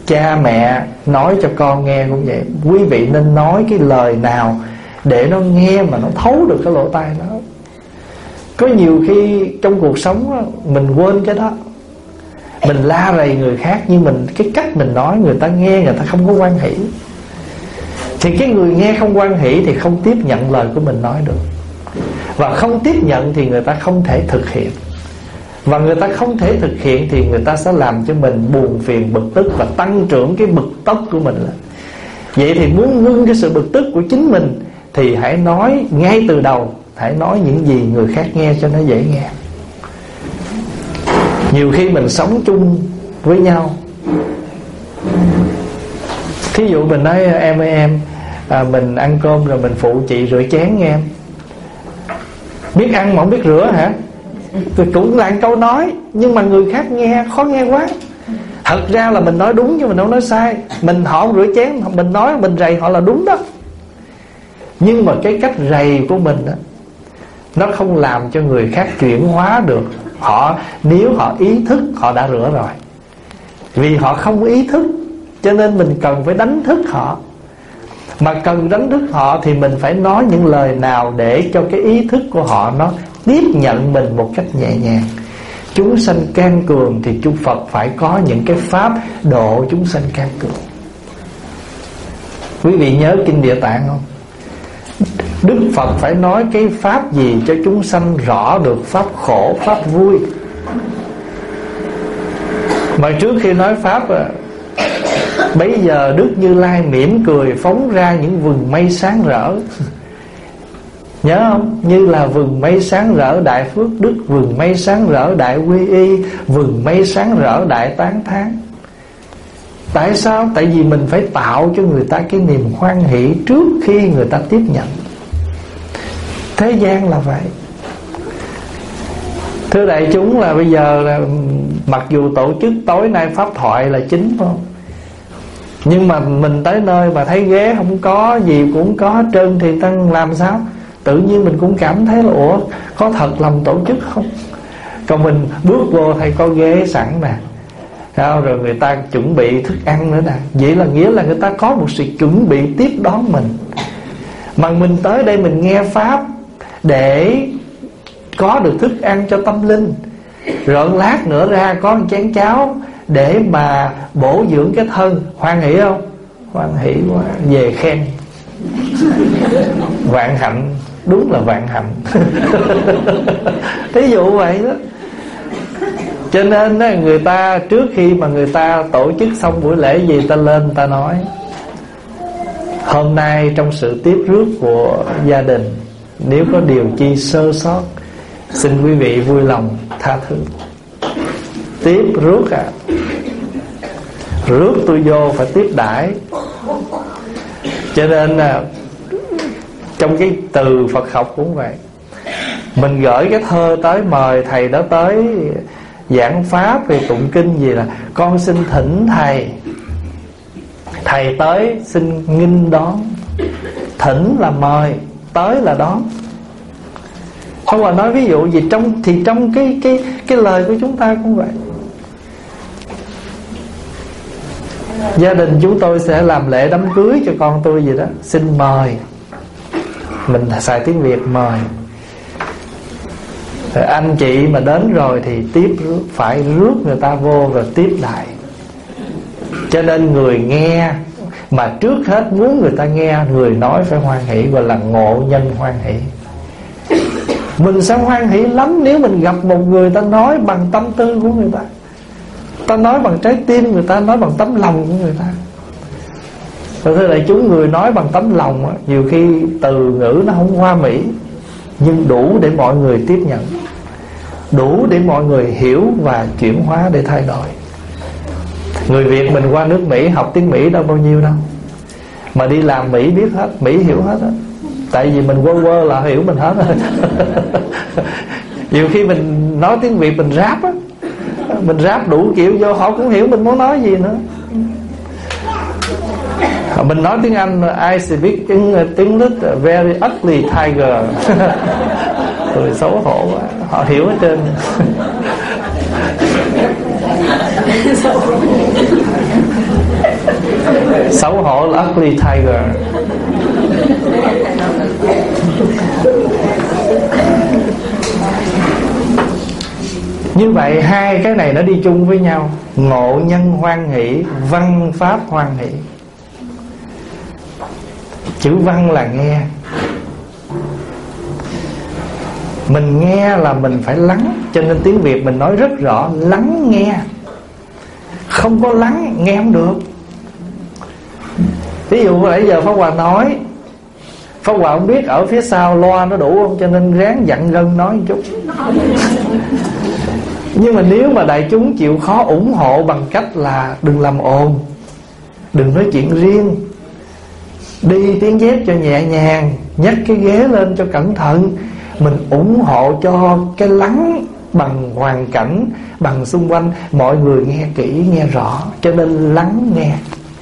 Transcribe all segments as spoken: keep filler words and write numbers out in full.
Cha mẹ nói cho con nghe cũng vậy. Quý vị nên nói cái lời nào để nó nghe mà nó thấu được cái lỗ tai nó. Có nhiều khi trong cuộc sống đó, mình quên cái đó, mình la rầy người khác, nhưng mình cái cách mình nói người ta nghe, người ta không có hoan hỷ. Thì cái người nghe không hoan hỷ thì không tiếp nhận lời của mình nói được. Và không tiếp nhận thì người ta không thể thực hiện. Và người ta không thể thực hiện thì người ta sẽ làm cho mình buồn phiền, bực tức và tăng trưởng cái bực tốc của mình lên. Vậy thì muốn ngưng cái sự bực tức của chính mình thì hãy nói ngay từ đầu, hãy nói những gì người khác nghe cho nó dễ nghe. Nhiều khi mình sống chung với nhau, thí dụ mình nói em ơi em, à, mình ăn cơm rồi mình phụ chị rửa chén nghe em. Biết ăn mà không biết rửa hả? Thì cũng là câu nói, nhưng mà người khác nghe khó nghe quá. Thật ra là mình nói đúng chứ mình không nói sai. Mình họ không rửa chén, mình nói mình rầy họ là đúng đó. Nhưng mà cái cách rầy của mình đó, nó không làm cho người khác chuyển hóa được. Họ nếu họ ý thức họ đã rửa rồi. Vì họ không ý thức cho nên mình cần phải đánh thức họ. Mà cần đánh thức họ thì mình phải nói những lời nào để cho cái ý thức của họ nó tiếp nhận mình một cách nhẹ nhàng. Chúng sanh can cường thì Chúa Phật phải có những cái pháp độ chúng sanh can cường. Quý vị nhớ Kinh Địa Tạng không? Đức Phật phải nói cái pháp gì cho chúng sanh rõ được pháp khổ, pháp vui. Mà trước khi nói pháp, bấy giờ Đức Như Lai mỉm cười phóng ra những vầng mây sáng rỡ. Nhớ không? Như là vầng mây sáng rỡ đại phước đức, vầng mây sáng rỡ đại quy y, vầng mây sáng rỡ đại tán thán. Tại sao? Tại vì mình phải tạo cho người ta cái niềm hoan hỷ trước khi người ta tiếp nhận. Thế gian là vậy. Thưa đại chúng, là bây giờ là mặc dù tổ chức tối nay pháp thoại là chính không, nhưng mà mình tới nơi mà thấy ghế không có, gì cũng không có hết trơn thì ta làm sao? Tự nhiên mình cũng cảm thấy là ủa, có thật lòng tổ chức không? Còn mình bước vô thấy có ghế sẵn nè, rồi người ta chuẩn bị thức ăn nữa nè. Vậy là nghĩa là người ta có một sự chuẩn bị tiếp đón mình. Mà mình tới đây mình nghe pháp để có được thức ăn cho tâm linh, rồi lát nữa ra có một chén cháo để mà bổ dưỡng cái thân. Hoan hỷ không? Hoan hỷ quá. Về khen vạn hạnh. Đúng là vạn hạnh. Thí dụ vậy đó. Cho nên đó, người ta trước khi mà người ta tổ chức xong buổi lễ gì, ta lên ta nói hôm nay trong sự tiếp rước của gia đình, nếu có điều chi sơ sót, xin quý vị vui lòng tha thứ. Tiếp rước à, rước tôi vô phải tiếp đãi. Cho nên là trong cái từ Phật học cũng vậy. Mình gửi cái thơ tới mời thầy đó tới giảng pháp về tụng kinh gì là con xin thỉnh thầy, thầy tới xin nghinh đón. Thỉnh là mời, tới là đón. Không mà nói ví dụ gì trong thì trong cái cái cái lời của chúng ta cũng vậy. Gia đình chúng tôi sẽ làm lễ đám cưới cho con tôi gì đó, xin mời. Mình xài tiếng Việt mời. Rồi anh chị mà đến rồi thì tiếp rước, phải rước người ta vô rồi tiếp lại. Cho nên người nghe, mà trước hết muốn người ta nghe, người nói phải hoan hỷ, gọi là ngộ nhân hoan hỷ. Mình sẽ hoan hỷ lắm nếu mình gặp một người ta nói bằng tâm tư của người ta, ta nói bằng trái tim người ta, nói bằng tấm lòng của người ta. Và thưa đại chúng, người nói bằng tấm lòng á, nhiều khi từ ngữ nó không hoa mỹ, nhưng đủ để mọi người tiếp nhận, đủ để mọi người hiểu và chuyển hóa để thay đổi. Người Việt mình qua nước Mỹ học tiếng Mỹ đâu bao nhiêu đâu, mà đi làm Mỹ biết hết, Mỹ hiểu hết á. Tại vì mình quơ quơ là hiểu mình hết rồi. Nhiều khi mình nói tiếng Việt mình ráp á, mình ráp đủ kiểu vô họ cũng hiểu mình muốn nói gì nữa. Mình nói tiếng Anh I speak English very ugly tiger. Rồi xấu hổ quá, họ hiểu hết trơn. Tall Ugly Tiger. Như vậy hai cái này nó đi chung với nhau. Ngộ nhân hoan hỷ, văn pháp hoan hỷ. Chữ văn là nghe. Mình nghe là mình phải lắng. Cho nên tiếng Việt mình nói rất rõ, lắng nghe. Không có lắng, nghe không được. Ví dụ nãy giờ Pháp Hòa nói, Pháp Hòa không biết ở phía sau loa nó đủ không, cho nên ráng dặn gân nói một chút. Nhưng mà nếu mà đại chúng chịu khó ủng hộ bằng cách là đừng làm ồn, đừng nói chuyện riêng, đi tiếng dép cho nhẹ nhàng, nhấc cái ghế lên cho cẩn thận, mình ủng hộ cho cái lắng bằng hoàn cảnh, bằng xung quanh, mọi người nghe kỹ, nghe rõ. Cho nên lắng nghe.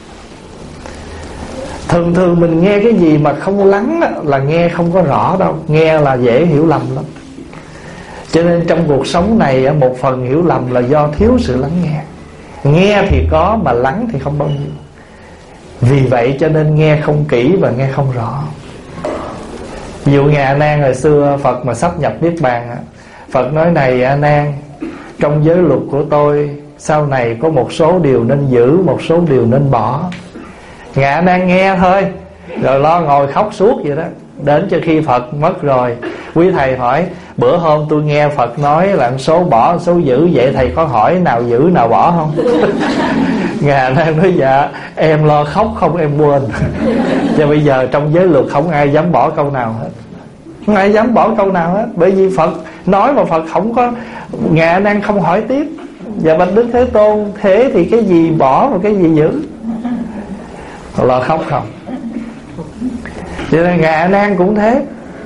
Thường thường mình nghe cái gì mà không lắng là nghe không có rõ đâu, nghe là dễ hiểu lầm lắm. Cho nên trong cuộc sống này một phần hiểu lầm là do thiếu sự lắng nghe. Nghe thì có mà lắng thì không bao nhiêu. Vì vậy cho nên nghe không kỹ và nghe không rõ. Ví dụ Ngài A Nan hồi xưa Phật mà sắp nhập Niết Bàn, Phật nói này A Nan, trong giới luật của tôi sau này có một số điều nên giữ, một số điều nên bỏ. Ngài A Nan nghe thôi, rồi lo ngồi khóc suốt vậy đó. Đến cho khi Phật mất rồi, quý thầy hỏi, bữa hôm tôi nghe Phật nói là số bỏ số giữ, vậy thầy có hỏi nào giữ nào bỏ không? Ngài A Nan nói dạ em lo khóc không em quên. Và bây giờ trong giới luật không ai dám bỏ câu nào hết, không ai dám bỏ câu nào hết. Bởi vì Phật nói mà Phật không có, Ngài A Nan không hỏi tiếp. Và bạch Đức Thế Tôn, thế thì cái gì bỏ và cái gì giữ? Lo khóc không. Cho nên Ngài A Nan cũng thế.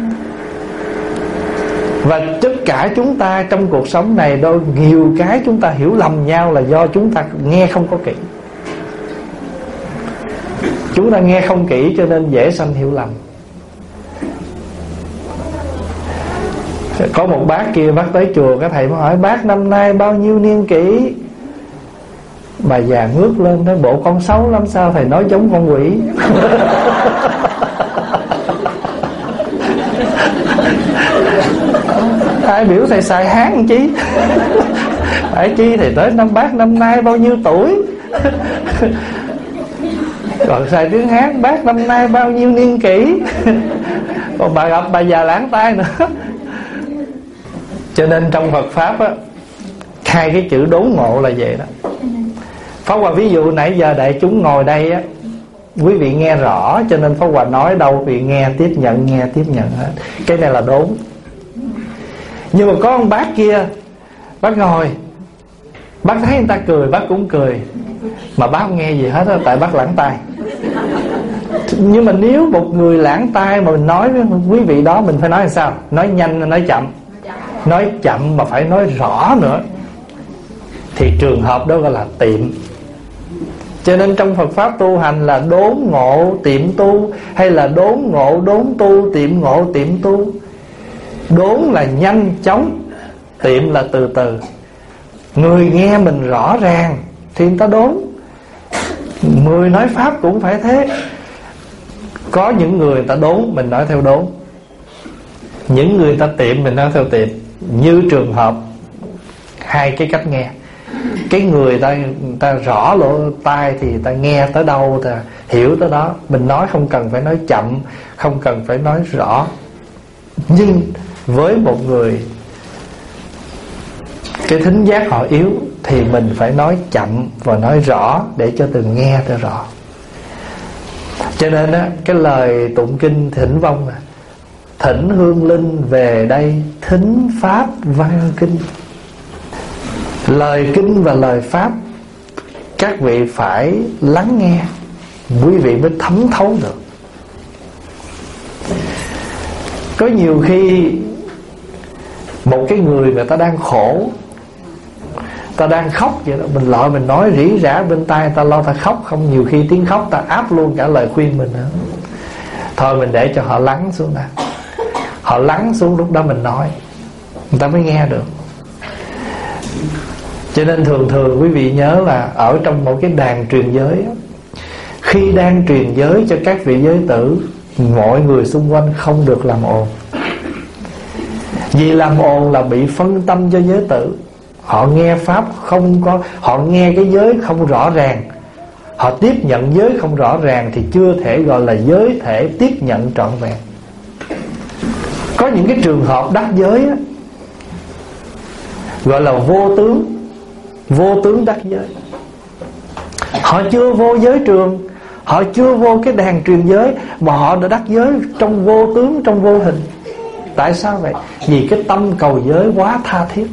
Và tất cả chúng ta trong cuộc sống này, đôi nhiều cái chúng ta hiểu lầm nhau là do chúng ta nghe không có kỹ. Chúng ta nghe không kỹ cho nên dễ sanh hiểu lầm. Có một bác kia bác tới chùa, cái thầy mới hỏi bác năm nay bao nhiêu niên kỷ? Bà già ngước lên nói bộ con xấu lắm, sao thầy nói giống con quỷ? Ai biểu thầy xài Hán chi? Phải chi thầy tới năm bác năm nay bao nhiêu tuổi? Còn xài tiếng Hán, bác năm nay bao nhiêu niên kỷ? Còn bà gặp bà già lãng tai nữa. Cho nên trong Phật Pháp á, hai cái chữ đốn ngộ là vậy đó. Pháp Hòa ví dụ nãy giờ đại chúng ngồi đây á, quý vị nghe rõ, cho nên Pháp Hòa nói đâu vị nghe tiếp nhận, nghe tiếp nhận hết. Cái này là đốn. Nhưng mà có ông bác kia, bác ngồi, bác thấy người ta cười bác cũng cười, mà bác không nghe gì hết đó, tại bác lãng tai. Nhưng mà nếu một người lãng tai mà mình nói với quý vị đó, mình phải nói làm sao? Nói nhanh, nói chậm. Nói chậm mà phải nói rõ nữa, thì trường hợp đó gọi là tiệm. Cho nên trong Phật Pháp tu hành là đốn ngộ tiệm tu, hay là đốn ngộ đốn tu, tiệm ngộ tiệm tu. Đốn là nhanh chóng, tiệm là từ từ. Người nghe mình rõ ràng thì người ta đốn. Người nói Pháp cũng phải thế. Có những người người ta đốn, mình nói theo đốn. Những người ta tiệm, mình nói theo tiệm. Như trường hợp hai cái cách nghe. Cái người ta, người ta rõ lỗ tai thì ta nghe tới đâu ta hiểu tới đó. Mình nói không cần phải nói chậm, không cần phải nói rõ. Nhưng với một người cái thính giác họ yếu thì mình phải nói chậm và nói rõ để cho từng nghe cho rõ. Cho nên á, cái lời tụng kinh thỉnh vong là thỉnh hương linh về đây thính pháp văn kinh. Lời kinh và lời pháp các vị phải lắng nghe, quý vị mới thấm thấu được. Có nhiều khi một cái người người ta đang khổ, ta đang khóc vậy đó, mình lọi mình nói rỉ rả bên tai ta lo ta khóc không, nhiều khi tiếng khóc ta áp luôn cả lời khuyên mình nữa. Thôi mình để cho họ lắng xuống đã. Họ lắng xuống lúc đó mình nói, người ta mới nghe được. Cho nên thường thường quý vị nhớ là ở trong một cái đàn truyền giới, Khi đang truyền giới cho các vị giới tử, mọi người xung quanh không được làm ồn. Vì làm ồn là bị phân tâm cho giới tử. Họ nghe pháp không có, họ nghe cái giới không rõ ràng, họ tiếp nhận giới không rõ ràng, thì chưa thể gọi là giới thể tiếp nhận trọn vẹn. Có những cái trường hợp đắc giới á, gọi là vô tướng, vô tướng đắc giới. Họ chưa vô giới trường, họ chưa vô cái đàn truyền giới, mà họ đã đắc giới trong vô tướng, trong vô hình. Tại sao vậy? Vì cái tâm cầu giới quá tha thiết.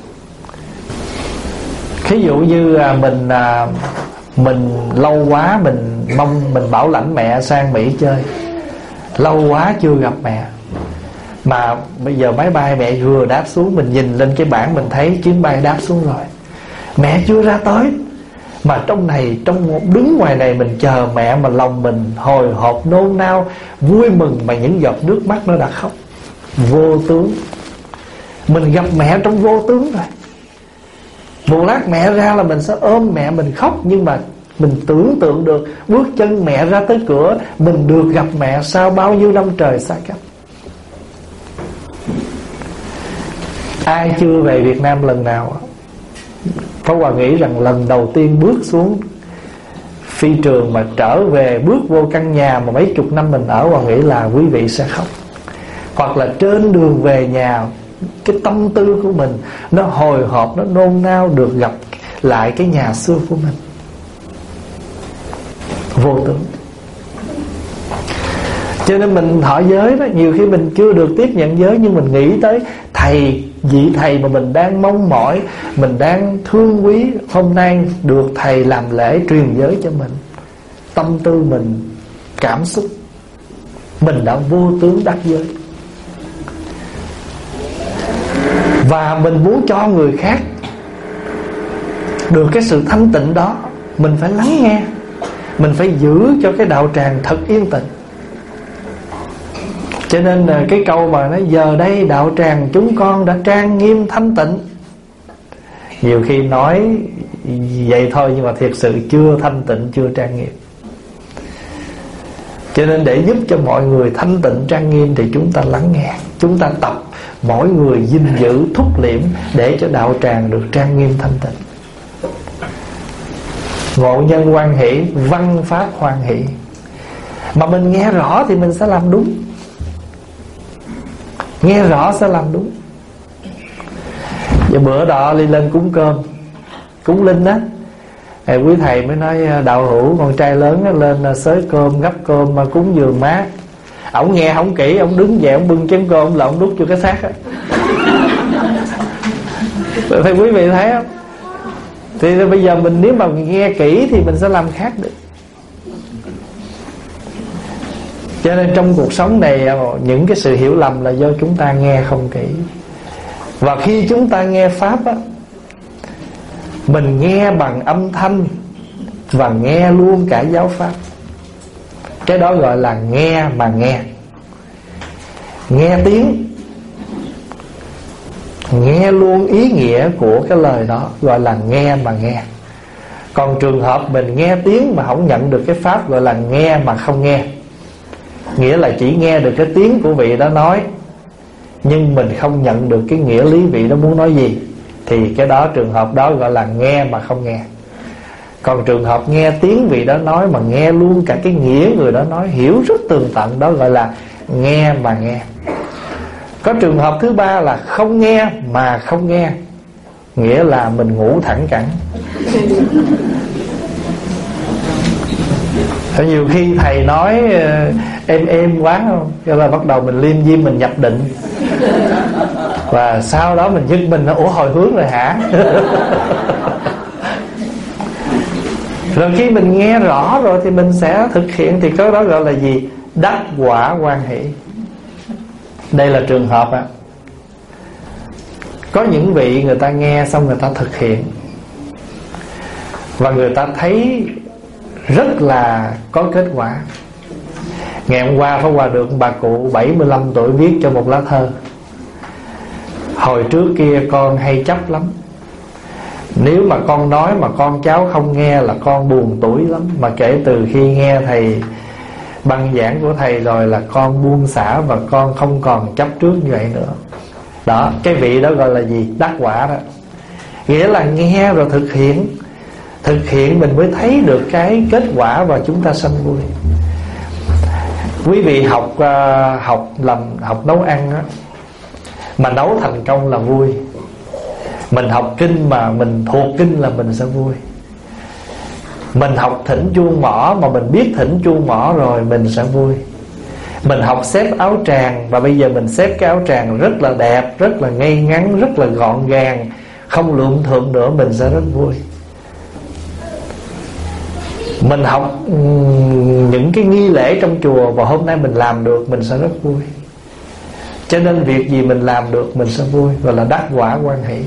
Thí dụ như mình Mình lâu quá mình mong, mình bảo lãnh mẹ sang Mỹ chơi, lâu quá chưa gặp mẹ, mà bây giờ máy bay mẹ vừa đáp xuống, mình nhìn lên cái bảng mình thấy chuyến bay đáp xuống rồi, mẹ chưa ra tới. Mà trong này, trong một đứng ngoài này mình chờ mẹ, mà lòng mình hồi hộp nôn nao, vui mừng, mà những giọt nước mắt nó đã khóc. Vô tướng. Mình gặp mẹ trong vô tướng rồi. Một lát mẹ ra là mình sẽ ôm mẹ mình khóc. Nhưng mà mình tưởng tượng được bước chân mẹ ra tới cửa, mình được gặp mẹ sau bao nhiêu năm trời xa cách. Ai chưa về Việt Nam lần nào? Pháp Hòa nghĩ rằng lần đầu tiên bước xuống phi trường mà trở về, bước vô căn nhà mà mấy chục năm mình ở, Hòa nghĩ là quý vị sẽ khóc. Hoặc là trên đường về nhà, cái tâm tư của mình nó hồi hộp, nó nôn nao được gặp lại cái nhà xưa của mình. Vô tướng. Cho nên mình thọ giới đó, nhiều khi mình chưa được tiếp nhận giới, nhưng mình nghĩ tới thầy, vị thầy mà mình đang mong mỏi, mình đang thương quý, hôm nay được thầy làm lễ truyền giới cho mình. Tâm tư mình, cảm xúc, mình đã vô tướng đắc giới. Và mình muốn cho người khác được cái sự thanh tịnh đó, mình phải lắng nghe, mình phải giữ cho cái đạo tràng thật yên tĩnh. Cho nên là cái câu mà nói giờ đây đạo tràng chúng con đã trang nghiêm thanh tịnh, nhiều khi nói vậy thôi, nhưng mà thiệt sự chưa thanh tịnh, chưa trang nghiêm. Cho nên để giúp cho mọi người thanh tịnh trang nghiêm thì chúng ta lắng nghe, chúng ta tập mỗi người gìn giữ thúc liễm để cho đạo tràng được trang nghiêm thanh tịnh. Ngộ nhân hoan hỷ, văn pháp hoan hỷ. Mà mình nghe rõ thì mình sẽ làm đúng. Nghe rõ sẽ làm đúng. Và bữa đó đi lên cúng cơm, cúng linh đó, thì quý thầy mới nói đạo hữu con trai lớn đó, lên xới cơm, gắp cơm mà cúng dường má. Ổng nghe không kỹ, ổng đứng dậy, ổng bưng chén cơm là ổng đút vô cái xác á. Thì quý vị thấy không? Thì bây giờ mình nếu mà nghe kỹ thì mình sẽ làm khác được. Cho nên trong cuộc sống này, những cái sự hiểu lầm là do chúng ta nghe không kỹ. Và khi chúng ta nghe pháp á, mình nghe bằng âm thanh và nghe luôn cả giáo pháp. Cái đó gọi là nghe mà nghe. Nghe tiếng, nghe luôn ý nghĩa của cái lời đó, gọi là nghe mà nghe. Còn trường hợp mình nghe tiếng mà không nhận được cái pháp, gọi là nghe mà không nghe. Nghĩa là chỉ nghe được cái tiếng của vị đó nói, nhưng mình không nhận được cái nghĩa lý vị đó muốn nói gì, thì cái đó, trường hợp đó gọi là nghe mà không nghe. Còn trường hợp nghe tiếng vị đó nói mà nghe luôn cả cái nghĩa người đó nói, hiểu rất tường tận, đó gọi là nghe mà nghe. Có trường hợp thứ ba là không nghe mà không nghe, nghĩa là mình ngủ thẳng cẳng. Nhiều khi thầy nói êm êm quá không, cho là bắt đầu mình liêm diêm, mình nhập định. Và sau đó mình dứt mình, ủa hồi hướng rồi hả? Rồi khi mình nghe rõ rồi thì mình sẽ thực hiện, thì cái đó gọi là gì? Đắc quả hoan hỷ. Đây là trường hợp á. Có những vị người ta nghe xong người ta thực hiện, và người ta thấy rất là có kết quả. Ngày hôm qua Pháp Hòa được bà cụ bảy mươi lăm tuổi viết cho một lá thơ. Hồi trước kia con hay chấp lắm, Nếu mà con nói mà con cháu không nghe là con buồn tủi lắm. Mà kể từ khi nghe thầy băng giảng của thầy rồi là con buông xả, và con không còn chấp trước như vậy nữa. Đó, cái vị đó gọi là gì? Đắc quả đó. Nghĩa là nghe rồi thực hiện. Thực hiện mình mới thấy được cái kết quả và chúng ta sanh vui. Quý vị học uh, học làm học nấu ăn á, mà nấu thành công là vui. Mình học kinh mà mình thuộc kinh là mình sẽ vui. Mình học thỉnh chuông mỏ mà mình biết thỉnh chuông mỏ rồi mình sẽ vui. Mình học xếp áo tràng và bây giờ mình xếp cái áo tràng rất là đẹp, rất là ngay ngắn, rất là gọn gàng, không lượm thượm nữa, mình sẽ rất vui. Mình học những cái nghi lễ trong chùa và hôm nay mình làm được, mình sẽ rất vui. Cho nên việc gì mình làm được mình sẽ vui, gọi là đắc quả hoan hỷ.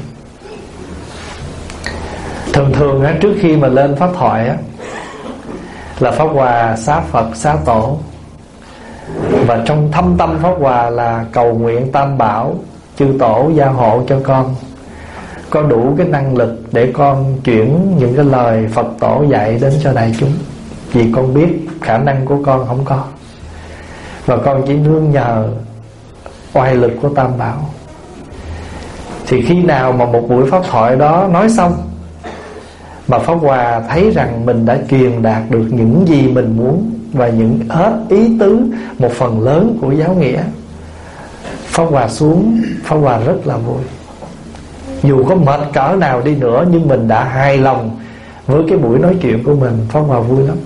Thường thường á, trước khi mà lên pháp thoại á, là pháp hòa xá Phật xá Tổ. Và trong thâm tâm pháp hòa là cầu nguyện tam bảo, chư Tổ gia hộ cho con có đủ cái năng lực để con chuyển những cái lời Phật Tổ dạy đến cho đại chúng. Vì con biết khả năng của con không có, và con chỉ nương nhờ oai lực của tam bảo. Thì khi nào mà một buổi pháp thoại đó nói xong mà pháp hòa thấy rằng mình đã truyền đạt được những gì mình muốn và những hết ý tứ một phần lớn của giáo nghĩa, pháp hòa xuống, pháp hòa rất là vui. Dù có mệt cỡ nào đi nữa nhưng mình đã hài lòng với cái buổi nói chuyện của mình, pháp hòa vui lắm.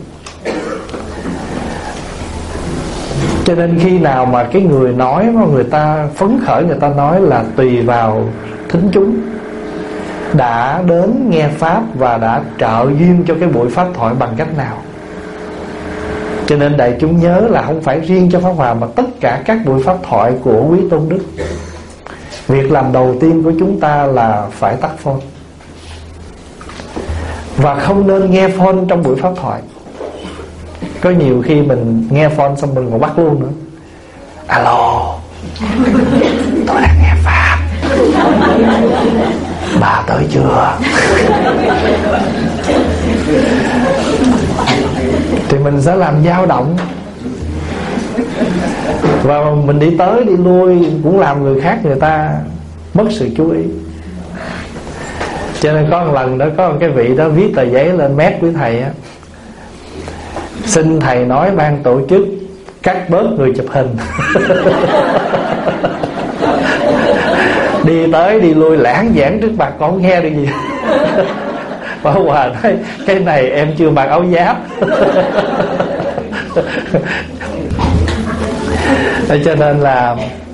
Cho nên khi nào mà cái người nói mà người ta phấn khởi, người ta nói là tùy vào thính chúng đã đến nghe pháp và đã trợ duyên cho cái buổi pháp thoại bằng cách nào. Cho nên đại chúng nhớ là không phải riêng cho pháp hòa mà tất cả các buổi pháp thoại của quý tôn đức, việc làm đầu tiên của chúng ta là phải tắt phone. Và không nên nghe phone trong buổi pháp thoại. Có nhiều khi mình nghe phone xong mình còn bắt luôn nữa. Alo, tôi đang nghe pháp, bà tới chưa? Thì mình sẽ làm dao động, và mình đi tới đi lui cũng làm người khác người ta mất sự chú ý. Cho nên có một lần đó có một cái vị đó viết tờ giấy lên mét với thầy á: xin thầy nói ban tổ chức cắt bớt người chụp hình. Đi tới đi lui lãng giảng trước mặt con nghe được gì. Bà Hòa nói cái này em chưa mặc áo giáp. Cho nên là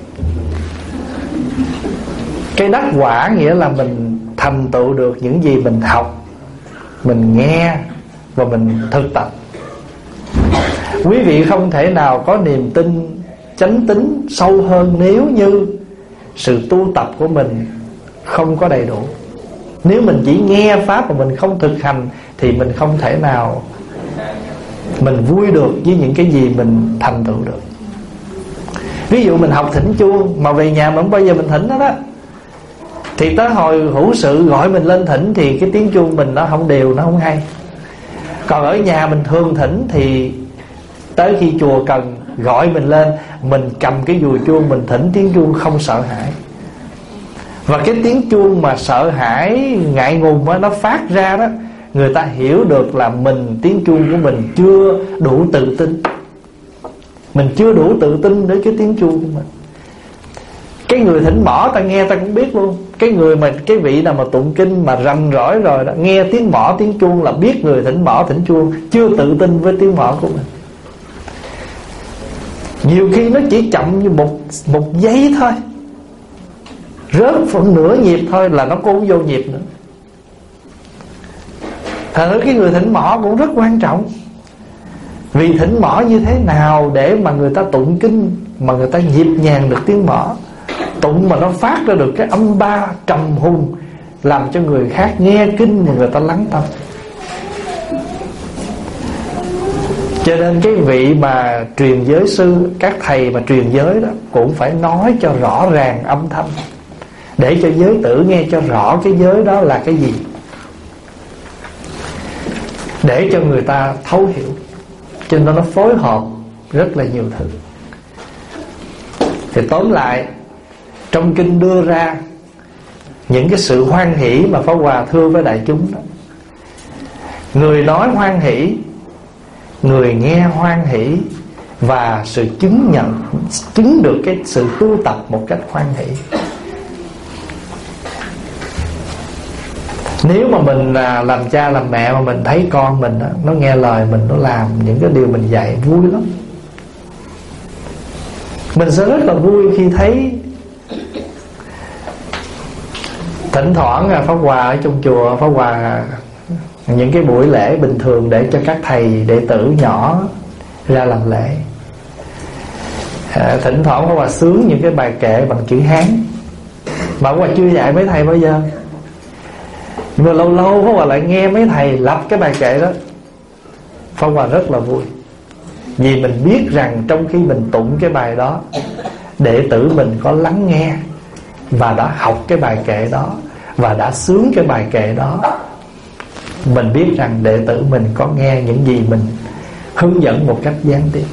cái đắc quả nghĩa là mình thành tựu được những gì mình học, mình nghe và mình thực tập. Quý vị không thể nào có niềm tin chánh tín sâu hơn nếu như sự tu tập của mình không có đầy đủ. Nếu mình chỉ nghe pháp mà mình không thực hành thì mình không thể nào mình vui được với những cái gì mình thành tựu được. Ví dụ mình học thỉnh chuông mà về nhà mà không bao giờ mình thỉnh đó đó, thì tới hồi hữu sự gọi mình lên thỉnh thì cái tiếng chuông mình nó không đều, nó không hay. Còn ở nhà mình thường thỉnh thì tới khi chùa cần gọi mình lên, mình cầm cái dùi chuông mình thỉnh tiếng chuông không sợ hãi. Và cái tiếng chuông mà sợ hãi, ngại ngùng đó, nó phát ra đó, người ta hiểu được là mình, tiếng chuông của mình chưa đủ tự tin. Mình chưa đủ tự tin với cái tiếng chuông của mình. Cái người thỉnh mõ ta nghe ta cũng biết luôn. Cái người mà cái vị nào mà tụng kinh mà rành rỏi rồi đó, nghe tiếng mõ tiếng chuông là biết người thỉnh mõ thỉnh chuông chưa tự tin với tiếng mõ của mình. Nhiều khi nó chỉ chậm như một một giây thôi, rớt phần nửa nhịp thôi là nó cũng vô nhịp nữa. Thật ra cái người thỉnh mõ cũng rất quan trọng. Vì thỉnh mõ như thế nào để mà người ta tụng kinh mà người ta nhịp nhàng được tiếng mõ, tụng mà nó phát ra được cái âm ba trầm hùng, làm cho người khác nghe kinh mà người ta lắng tâm. Cho nên cái vị mà truyền giới sư, các thầy mà truyền giới đó cũng phải nói cho rõ ràng âm thanh, để cho giới tử nghe cho rõ cái giới đó là cái gì. để cho người ta thấu hiểu. Cho nên nó phối hợp rất là nhiều thứ. Thì tóm lại, trong kinh đưa ra những cái sự hoan hỷ mà Pháp Hòa thưa với đại chúng đó. Người nói hoan hỷ, người nghe hoan hỷ, và sự chứng nhận, chứng được cái sự tu tập một cách hoan hỷ. Nếu mà mình làm cha làm mẹ mà mình thấy con mình đó, nó nghe lời mình, nó làm những cái điều mình dạy, vui lắm. Mình sẽ rất là vui khi thấy. Thỉnh thoảng Pháp Hòa ở trong chùa, Pháp Hòa những cái buổi lễ bình thường để cho các thầy đệ tử nhỏ ra làm lễ. à, Thỉnh thoảng Pháp Hòa sướng những cái bài kệ bằng chữ Hán mà Pháp Hòa chưa dạy mấy thầy bao giờ. Nhưng mà lâu lâu Pháp Hòa lại nghe mấy thầy lập cái bài kệ đó, Pháp Hòa rất là vui. Vì mình biết rằng trong khi mình tụng cái bài đó, đệ tử mình có lắng nghe và đã học cái bài kệ đó, và đã sướng cái bài kệ đó. Mình biết rằng đệ tử mình có nghe những gì mình hướng dẫn một cách gián tiếp.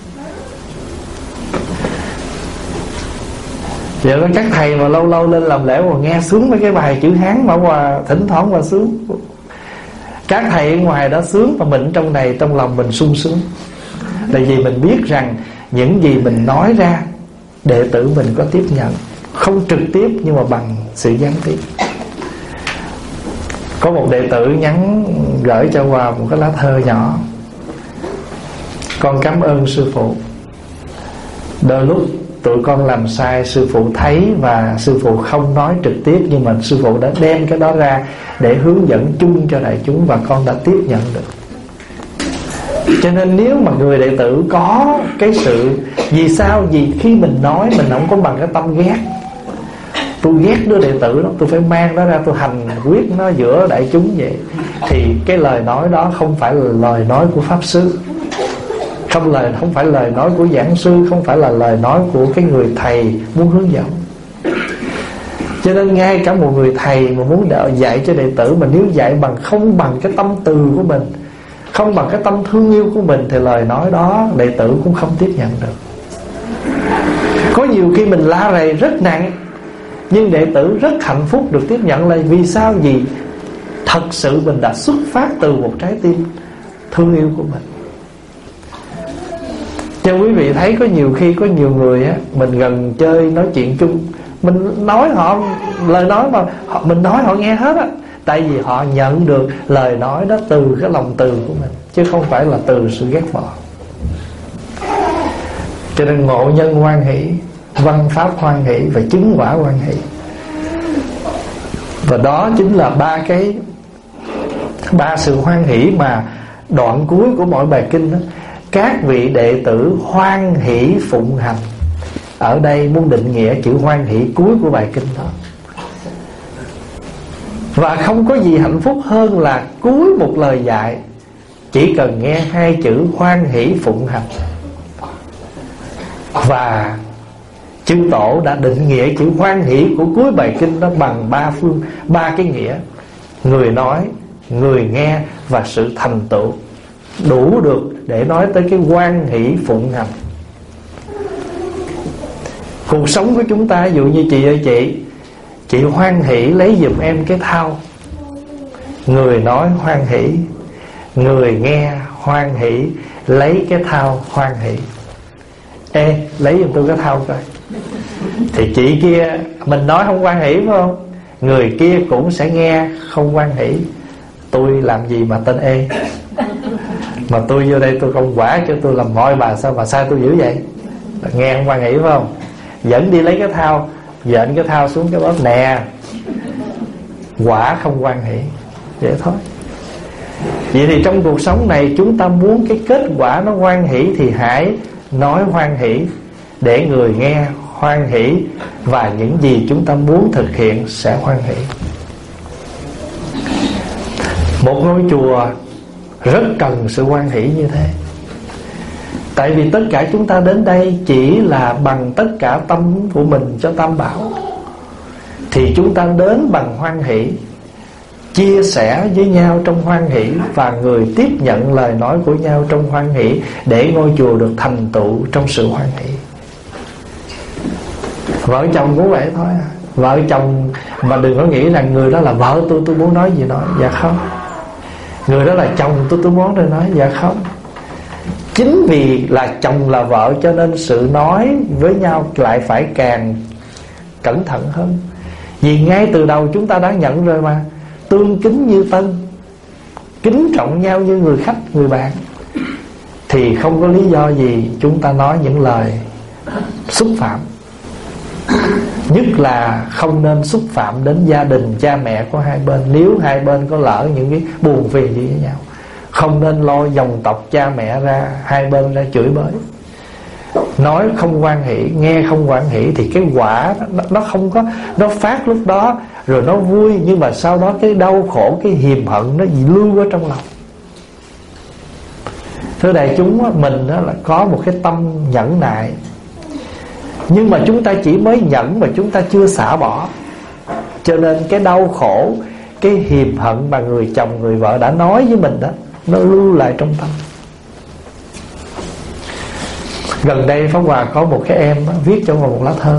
Vậy đó, các thầy mà lâu lâu lên làm lễ mà nghe sướng mấy cái bài chữ Hán mà Hòa thỉnh thoảng Hòa sướng. Các thầy ở ngoài đó sướng, và mình trong này trong lòng mình sung sướng. Tại vì mình biết rằng những gì mình nói ra, đệ tử mình có tiếp nhận, không trực tiếp nhưng mà bằng sự gián tiếp. Có một đệ tử nhắn gửi cho Hòa một cái lá thơ nhỏ: con cảm ơn sư phụ. Đôi lúc tụi con làm sai, sư phụ thấy và sư phụ không nói trực tiếp, nhưng mà sư phụ đã đem cái đó ra để hướng dẫn chung cho đại chúng, và con đã tiếp nhận được. Cho nên nếu mà người đệ tử có cái sự, vì sao? Vì khi mình nói mình không có bằng cái tâm ghét. Tôi ghét đứa đệ tử đó, tôi phải mang nó ra, tôi hành quyết nó giữa đại chúng vậy. Thì cái lời nói đó không phải là lời nói của Pháp Sư, Không lời không phải lời nói của giảng sư, không phải là lời nói của cái người thầy muốn hướng dẫn. Cho nên ngay cả một người thầy mà muốn dạy cho đệ tử, mà nếu dạy bằng không bằng cái tâm từ của mình, không bằng cái tâm thương yêu của mình, thì lời nói đó đệ tử cũng không tiếp nhận được. Có nhiều khi mình la rầy rất nặng, nhưng đệ tử rất hạnh phúc được tiếp nhận. Là vì sao? Vì thật sự mình đã xuất phát từ một trái tim thương yêu của mình. Cho quý vị thấy có nhiều khi có nhiều người á, mình gần chơi nói chuyện chung, mình nói họ lời nói mà họ, mình nói họ nghe hết á. Tại vì họ nhận được lời nói đó từ cái lòng từ của mình, chứ không phải là từ sự ghét bỏ. Cho nên ngộ nhân hoan hỷ, văn pháp hoan hỷ và chứng quả hoan hỷ. Và đó chính là ba cái ba sự hoan hỷ mà đoạn cuối của mỗi bài kinh đó. Các vị đệ tử hoan hỷ phụng hành. Ở đây muốn định nghĩa chữ hoan hỷ cuối của bài kinh đó. Và không có gì hạnh phúc hơn là cuối một lời dạy chỉ cần nghe hai chữ hoan hỷ phụng hành. Và chư tổ đã định nghĩa chữ hoan hỷ của cuối bài kinh đó bằng ba phương, ba cái nghĩa: người nói, người nghe và sự thành tựu. Đủ được để nói tới cái hoan hỷ phụng hành. Cuộc sống của chúng ta, ví dụ như chị ơi chị, chị hoan hỷ lấy giùm em cái thau. Người nói hoan hỷ, người nghe hoan hỷ lấy cái thau hoan hỷ. Ê, lấy giùm tôi cái thau coi. Thì chị kia mình nói không hoan hỷ phải không? Người kia cũng sẽ nghe không hoan hỷ. Tôi làm gì mà tên Ê, mà tôi vô đây tôi công quả cho tôi làm mọi bà, sao mà sai tôi dữ vậy? Nghe không hoan hỷ phải không? Dẫn đi lấy cái thau, dện cái thau xuống cái bóp nè, quả không hoan hỷ. Vậy thôi. Vậy thì trong cuộc sống này chúng ta muốn cái kết quả nó hoan hỷ thì hãy nói hoan hỷ để người nghe hoan hỷ, và những gì chúng ta muốn thực hiện sẽ hoan hỷ. Một ngôi chùa rất cần sự hoan hỷ như thế. Tại vì tất cả chúng ta đến đây chỉ là bằng tất cả tâm của mình cho Tam Bảo, thì chúng ta đến bằng hoan hỷ. chia sẻ với nhau trong hoan hỷ, và người tiếp nhận lời nói của nhau trong hoan hỷ, để ngôi chùa được thành tựu trong sự hoan hỷ. Vợ chồng cũng vậy thôi. Vợ chồng mà đừng có nghĩ rằng người đó là vợ tôi, tôi muốn nói gì nói. Dạ không. Người đó là chồng tôi, tôi muốn nói. Dạ không. Chính vì là chồng là vợ cho nên sự nói với nhau lại phải càng cẩn thận hơn. Vì ngay từ đầu chúng ta đã nhận rồi mà. Tương kính như tân, kính trọng nhau như người khách, người bạn, thì không có lý do gì chúng ta nói những lời xúc phạm. Nhất là không nên xúc phạm đến gia đình, cha mẹ của hai bên. Nếu hai bên có lỡ những cái buồn phiền gì với nhau, không nên lôi dòng tộc cha mẹ ra, hai bên ra chửi bới. Nói không hoan hỷ, nghe không hoan hỷ, thì cái quả nó, nó không có, nó phát lúc đó rồi nó vui, nhưng mà sau đó cái đau khổ, cái hiềm hận nó lưu ở trong lòng. Thưa đại chúng, mình đó là có một cái tâm nhẫn nại, nhưng mà chúng ta chỉ mới nhẫn mà chúng ta chưa xả bỏ. Cho nên cái đau khổ, cái hiềm hận mà người chồng người vợ đã nói với mình đó, nó lưu lại trong tâm. Gần đây Pháp Hòa có một cái em đó, viết cho một lá thơ.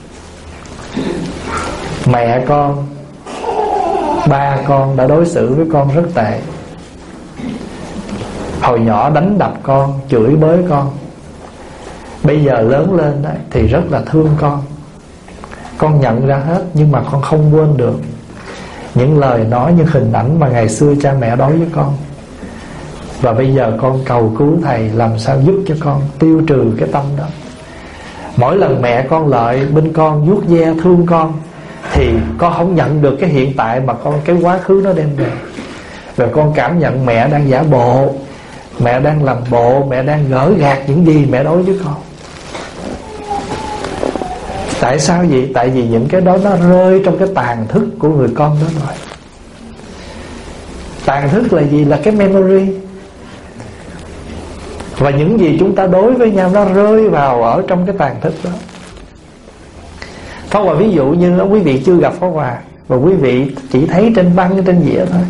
Mẹ con, ba con đã đối xử với con rất tệ. Hồi nhỏ đánh đập con, chửi bới con. Bây giờ lớn lên đó, thì rất là thương con. Con nhận ra hết, nhưng mà con không quên được những lời nói, những hình ảnh mà ngày xưa cha mẹ đối với con. Và bây giờ con cầu cứu thầy làm sao giúp cho con tiêu trừ cái tâm đó. Mỗi lần mẹ con lợi bên con, vuốt ve thương con, thì con không nhận được cái hiện tại mà con cái quá khứ nó đem về. Rồi con cảm nhận mẹ đang giả bộ, mẹ đang làm bộ, mẹ đang gỡ gạt những gì mẹ đối với con. Tại sao vậy? Tại vì những cái đó nó rơi trong cái tàn thức của người con đó rồi. Tàn thức là gì? Là cái memory. Và những gì chúng ta đối với nhau nó rơi vào ở trong cái tàn thức đó. Pháp Hòa ví dụ như quý vị chưa gặp Pháp Hòa, và quý vị chỉ thấy trên băng, trên dĩa thôi,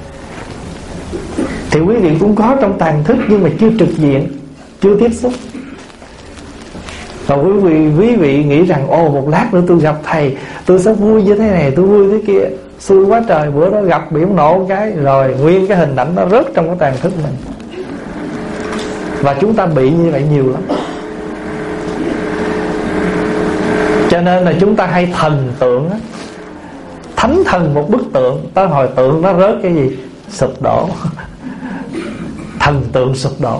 thì quý vị cũng có trong tàn thức, nhưng mà chưa trực diện, chưa tiếp xúc. Và quý vị, quý vị nghĩ rằng ồ một lát nữa tôi gặp thầy, tôi sẽ vui như thế này, tôi vui thế kia. Xui quá trời, bữa đó gặp bị ông nổ một cái, rồi nguyên cái hình ảnh nó rớt trong cái tàn thức mình. Và chúng ta bị như vậy nhiều lắm. Cho nên là chúng ta hay thần tượng á, thánh thần một bức tượng, tới hồi tượng nó rớt cái gì? Sụp đổ. Thần tượng sụp đổ.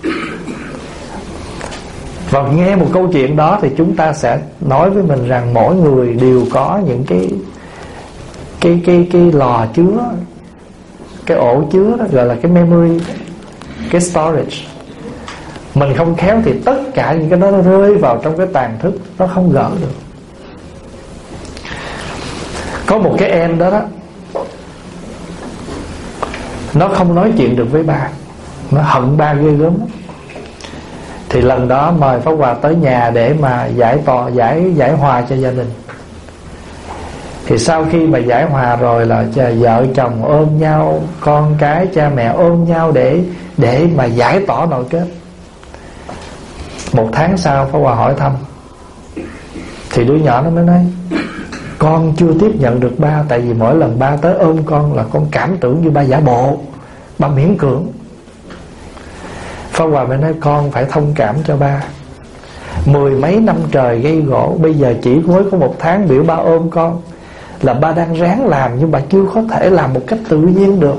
Và nghe một câu chuyện đó thì chúng ta sẽ nói với mình rằng mỗi người đều có những cái cái cái cái lò chứa, cái ổ chứa đó, gọi là cái memory, cái storage. Mình không khéo thì tất cả những cái đó nó rơi vào trong cái tàn thức, nó không gỡ được. Có một cái em đó đó, nó không nói chuyện được với ba, nó hận ba ghê gớm. Thì lần đó mời Pháp Hòa tới nhà để mà giải tòa, giải giải hòa cho gia đình. Thì sau khi mà giải hòa rồi là vợ chồng ôm nhau, con cái cha mẹ ôm nhau để để mà giải tỏa nội kết. Một tháng sau Pháp Hòa hỏi thăm, thì đứa nhỏ nó mới nói con chưa tiếp nhận được ba, tại vì mỗi lần ba tới ôm con là con cảm tưởng như ba giả bộ, ba miễn cưỡng. Pháp Hòa mới nói con phải thông cảm cho ba. Mười mấy năm trời gây gỗ, bây giờ chỉ mới có một tháng biểu ba ôm con, là ba đang ráng làm nhưng mà chưa có thể làm một cách tự nhiên được.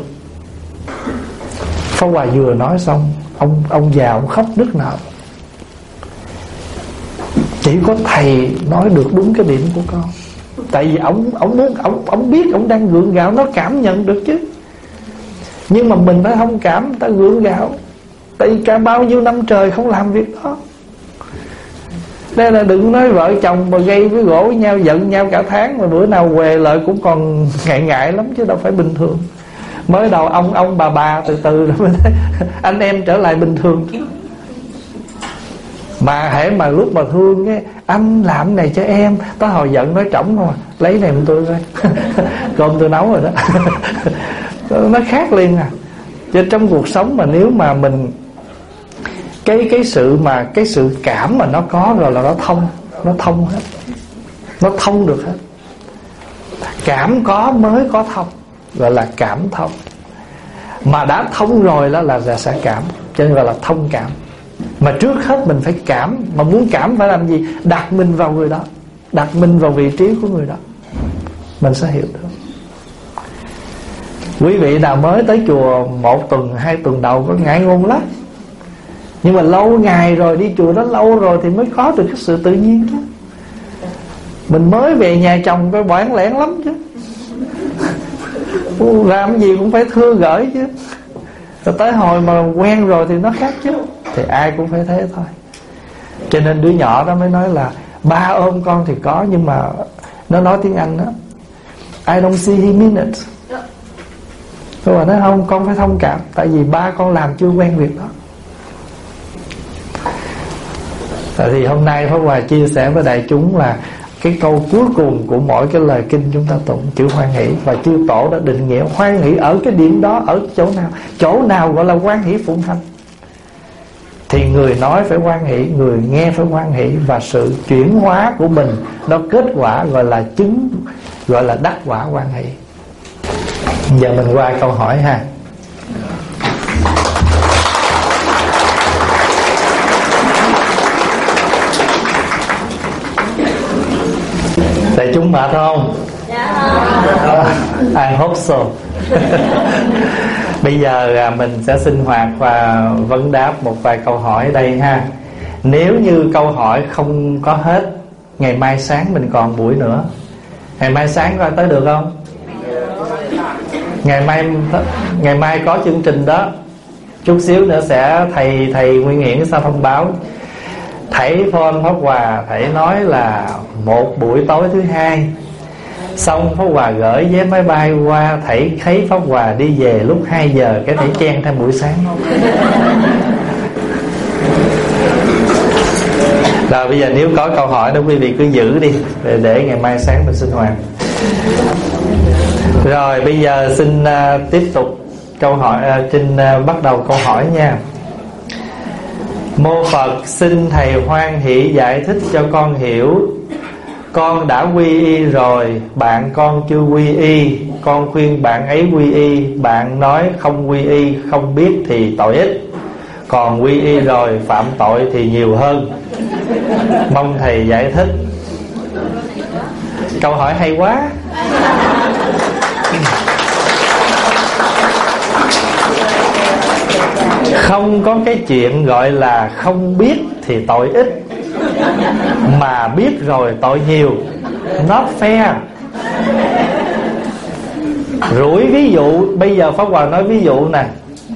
Pháp Hòa vừa nói xong, ông ông già ông khóc nức nở. Chỉ có thầy nói được đúng cái điểm của con. Tại vì ông ông muốn ông ông biết ông đang gượng gạo, nó cảm nhận được chứ. Nhưng mà mình phải thông cảm, ta gượng gạo. Tại vì cả bao nhiêu năm trời không làm việc đó. Đây là đừng nói vợ chồng mà gây với gỗ với nhau, giận nhau cả tháng, mà bữa nào què lại cũng còn ngại ngại lắm, chứ đâu phải bình thường. Mới đầu ông ông bà bà từ từ rồi mới thấy anh em trở lại bình thường chứ. Mà hễ mà lúc mà thương ấy, anh làm này cho em. Tới hồi giận nói trỏng không à, lấy này của tôi coi. Cơm tôi nấu rồi đó. Nó khác liền à. Chứ trong cuộc sống mà nếu mà mình cái cái sự mà cái sự cảm mà nó có rồi là nó thông, nó thông hết, nó thông được hết. Cảm có mới có thông, gọi là cảm thông. Mà đã thông rồi đó là, là sẽ cảm, cho nên gọi là thông cảm. Mà trước hết mình phải cảm. Mà muốn cảm phải làm gì? Đặt mình vào người đó, đặt mình vào vị trí của người đó, mình sẽ hiểu được. Quý vị nào mới tới chùa một tuần, hai tuần đầu có ngại ngùng lắm. Nhưng mà lâu ngày rồi, đi chùa đó lâu rồi thì mới có được cái sự tự nhiên chứ. Mình mới về nhà chồng coi bản lẻn lắm chứ. Làm gì cũng phải thưa gửi chứ. Rồi tới hồi mà quen rồi thì nó khác chứ. Thì ai cũng phải thế thôi. Cho nên đứa nhỏ đó mới nói là ba ôm con thì có, nhưng mà nó nói tiếng Anh đó, I don't see him in it. Tôi bảo nói không, con phải thông cảm. Tại vì ba con làm chưa quen việc đó. Tại vì hôm nay Pháp Hòa chia sẻ với đại chúng là cái câu cuối cùng của mỗi cái lời kinh chúng ta tụng chữ hoan hỷ. Và chư tổ đã định nghĩa hoan hỷ ở cái điểm đó, ở chỗ nào. Chỗ nào gọi là hoan hỷ phụng hành, thì người nói phải hoan hỷ, người nghe phải hoan hỷ. Và sự chuyển hóa của mình nó kết quả gọi là chứng, gọi là đắc quả hoan hỷ. Giờ mình qua câu hỏi ha. Đại chúng mệt không? Dạ. I hope so. Bây giờ mình sẽ sinh hoạt và vấn đáp một vài câu hỏi đây ha. Nếu như câu hỏi không có hết, ngày mai sáng mình còn buổi nữa. Ngày mai sáng coi tới được không? Ngày mai ngày mai có chương trình đó. Chút xíu nữa sẽ thầy thầy Nguyên Hiển sao thông báo. Thầy phone Pháp Hòa, thầy nói là một buổi tối thứ hai. Xong Pháp Hòa gửi vé máy bay qua, thầy thấy Pháp Hòa đi về lúc hai giờ, cái thầy chen thêm buổi sáng. Rồi bây giờ nếu có câu hỏi đó quý vị cứ giữ đi, để, để ngày mai sáng mình sinh hoạt. Rồi bây giờ xin uh, tiếp tục câu hỏi, uh, xin uh, bắt đầu câu hỏi nha. Mô Phật, xin thầy hoan hỷ giải thích cho con hiểu. Con đã quy y rồi, bạn con chưa quy y. Con khuyên bạn ấy quy y, bạn nói không quy y, không biết thì tội ít. Còn quy y rồi phạm tội thì nhiều hơn. Mong thầy giải thích. Câu hỏi hay quá. Không có cái chuyện gọi là không biết thì tội ít, mà biết rồi tội nhiều. Not fair. Rủi ví dụ. Bây giờ Pháp Hòa nói ví dụ nè.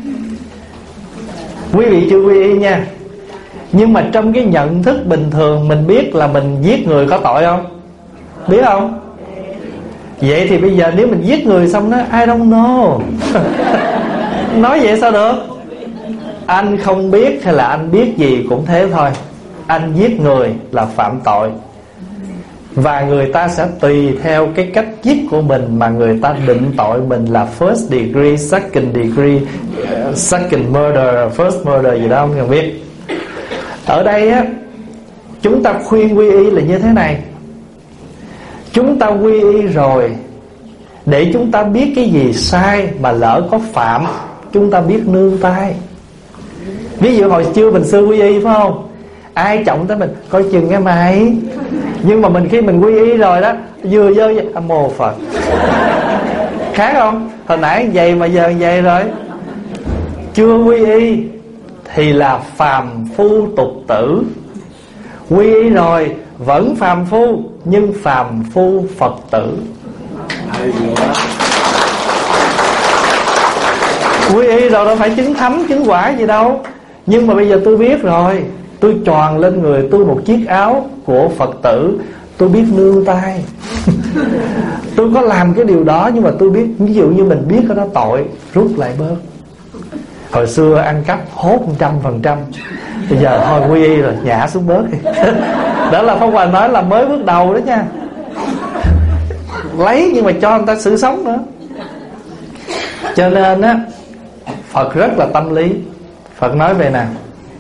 Quý vị chưa quy y nha, nhưng mà trong cái nhận thức bình thường mình biết là mình giết người có tội không? Biết không? Vậy thì bây giờ nếu mình giết người xong đó, I don't know. Nói vậy sao được? Anh không biết hay là anh biết gì cũng thế thôi. Anh giết người là phạm tội. Và người ta sẽ tùy theo cái cách giết của mình mà người ta định tội mình là first degree, second degree, second murder, first murder gì đó không cần biết. Ở đây á, chúng ta khuyên quy y là như thế này. Chúng ta quy y rồi để chúng ta biết cái gì sai, mà lỡ có phạm chúng ta biết nương tay. Ví dụ hồi chưa mình sư quy y phải không, ai trọng tới mình coi chừng cái mày. Nhưng mà mình khi mình quy y rồi đó, vừa dơ vậy, à, mô Phật. Khác không? Hồi nãy vậy mà giờ vậy rồi. Chưa quy y thì là phàm phu tục tử. Quy y rồi vẫn phàm phu, nhưng phàm phu Phật tử. Quy y rồi đâu phải chứng thánh chứng quả gì đâu. Nhưng mà bây giờ tôi biết rồi, tôi choàng lên người tôi một chiếc áo của Phật tử, tôi biết nương tay. Tôi có làm cái điều đó, nhưng mà tôi biết, ví dụ như mình biết cái đó tội, rút lại bớt. Hồi xưa ăn cắp hốt một trăm phần trăm, bây giờ thôi quy y rồi nhả xuống bớt đi. Đó là Pháp Hòa nói là mới bước đầu đó nha. Lấy nhưng mà cho người ta sự sống nữa. Cho nên á, Phật rất là tâm lý. Phật nói về nào: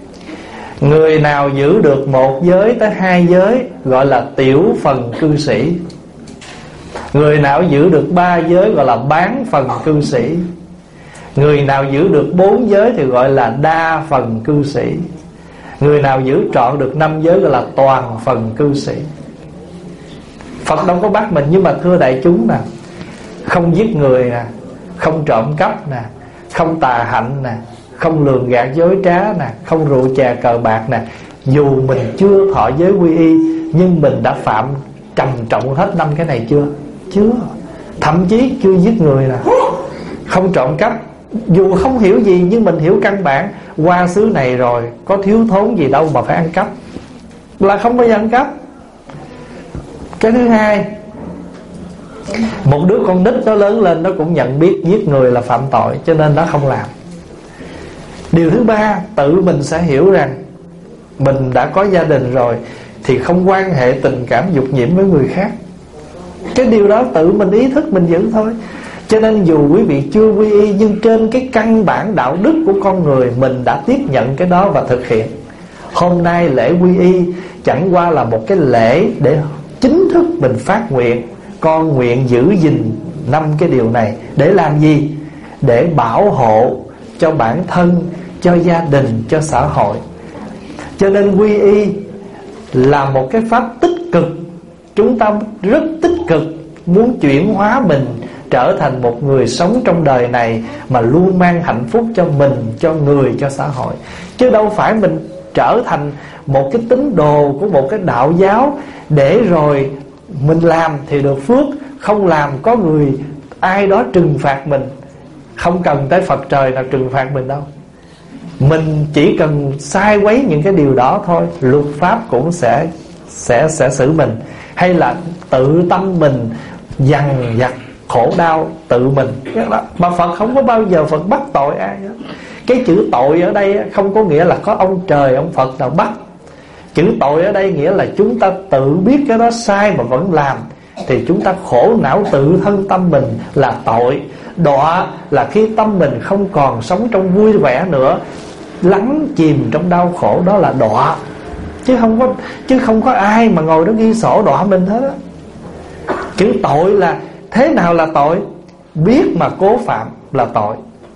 người nào giữ được một giới tới hai giới gọi là tiểu phần cư sĩ. Người nào giữ được ba giới gọi là bán phần cư sĩ. Người nào giữ được bốn giới thì gọi là đa phần cư sĩ. Người nào giữ trọn được năm giới gọi là toàn phần cư sĩ. Phật đâu có bắt mình, nhưng mà thưa đại chúng nè, không giết người nè, không trộm cắp nè, không tà hạnh nè, không lường gạt dối trá nè, không rượu chè cờ bạc nè. Dù mình chưa thọ giới quy y, nhưng mình đã phạm trầm trọng hết năm cái này chưa? Chưa. Thậm chí chưa giết người nè, không trộm cắp. Dù không hiểu gì nhưng mình hiểu căn bản, qua xứ này rồi có thiếu thốn gì đâu mà phải ăn cắp, là không bao giờ ăn cắp. Cái thứ hai, một đứa con nít nó lớn lên nó cũng nhận biết giết người là phạm tội, cho nên nó không làm. Điều thứ ba, tự mình sẽ hiểu rằng mình đã có gia đình rồi thì không quan hệ tình cảm dục nhiễm với người khác. Cái điều đó tự mình ý thức mình giữ thôi. Cho nên dù quý vị chưa quy y, nhưng trên cái căn bản đạo đức của con người mình đã tiếp nhận cái đó và thực hiện. Hôm nay lễ quy y chẳng qua là một cái lễ để chính thức mình phát nguyện: con nguyện giữ gìn năm cái điều này. Để làm gì? Để bảo hộ cho bản thân, cho gia đình, cho xã hội. Cho nên quy y là một cái pháp tích cực. Chúng ta rất tích cực muốn chuyển hóa mình trở thành một người sống trong đời này mà luôn mang hạnh phúc cho mình, cho người, cho xã hội. Chứ đâu phải mình trở thành một cái tín đồ của một cái đạo giáo để rồi mình làm thì được phước, không làm có người ai đó trừng phạt mình. Không cần tới Phật trời nào trừng phạt mình đâu. Mình chỉ cần sai quấy những cái điều đó thôi, luật pháp cũng sẽ sẽ sẽ xử mình. Hay là tự tâm mình dằn vặt khổ đau tự mình. Mà Phật không có bao giờ Phật bắt tội ai hết. Cái chữ tội ở đây không có nghĩa là có ông trời, ông Phật nào bắt. Chữ tội ở đây nghĩa là chúng ta tự biết cái đó sai mà vẫn làm, thì chúng ta khổ não tự thân tâm mình là tội. Đọa là khi tâm mình không còn sống trong vui vẻ nữa, lắng chìm trong đau khổ, đó là đọa. Chứ không có chứ không có ai mà ngồi đó ghi sổ đọa mình hết á. Chữ tội là thế nào là tội? Biết mà cố phạm là tội,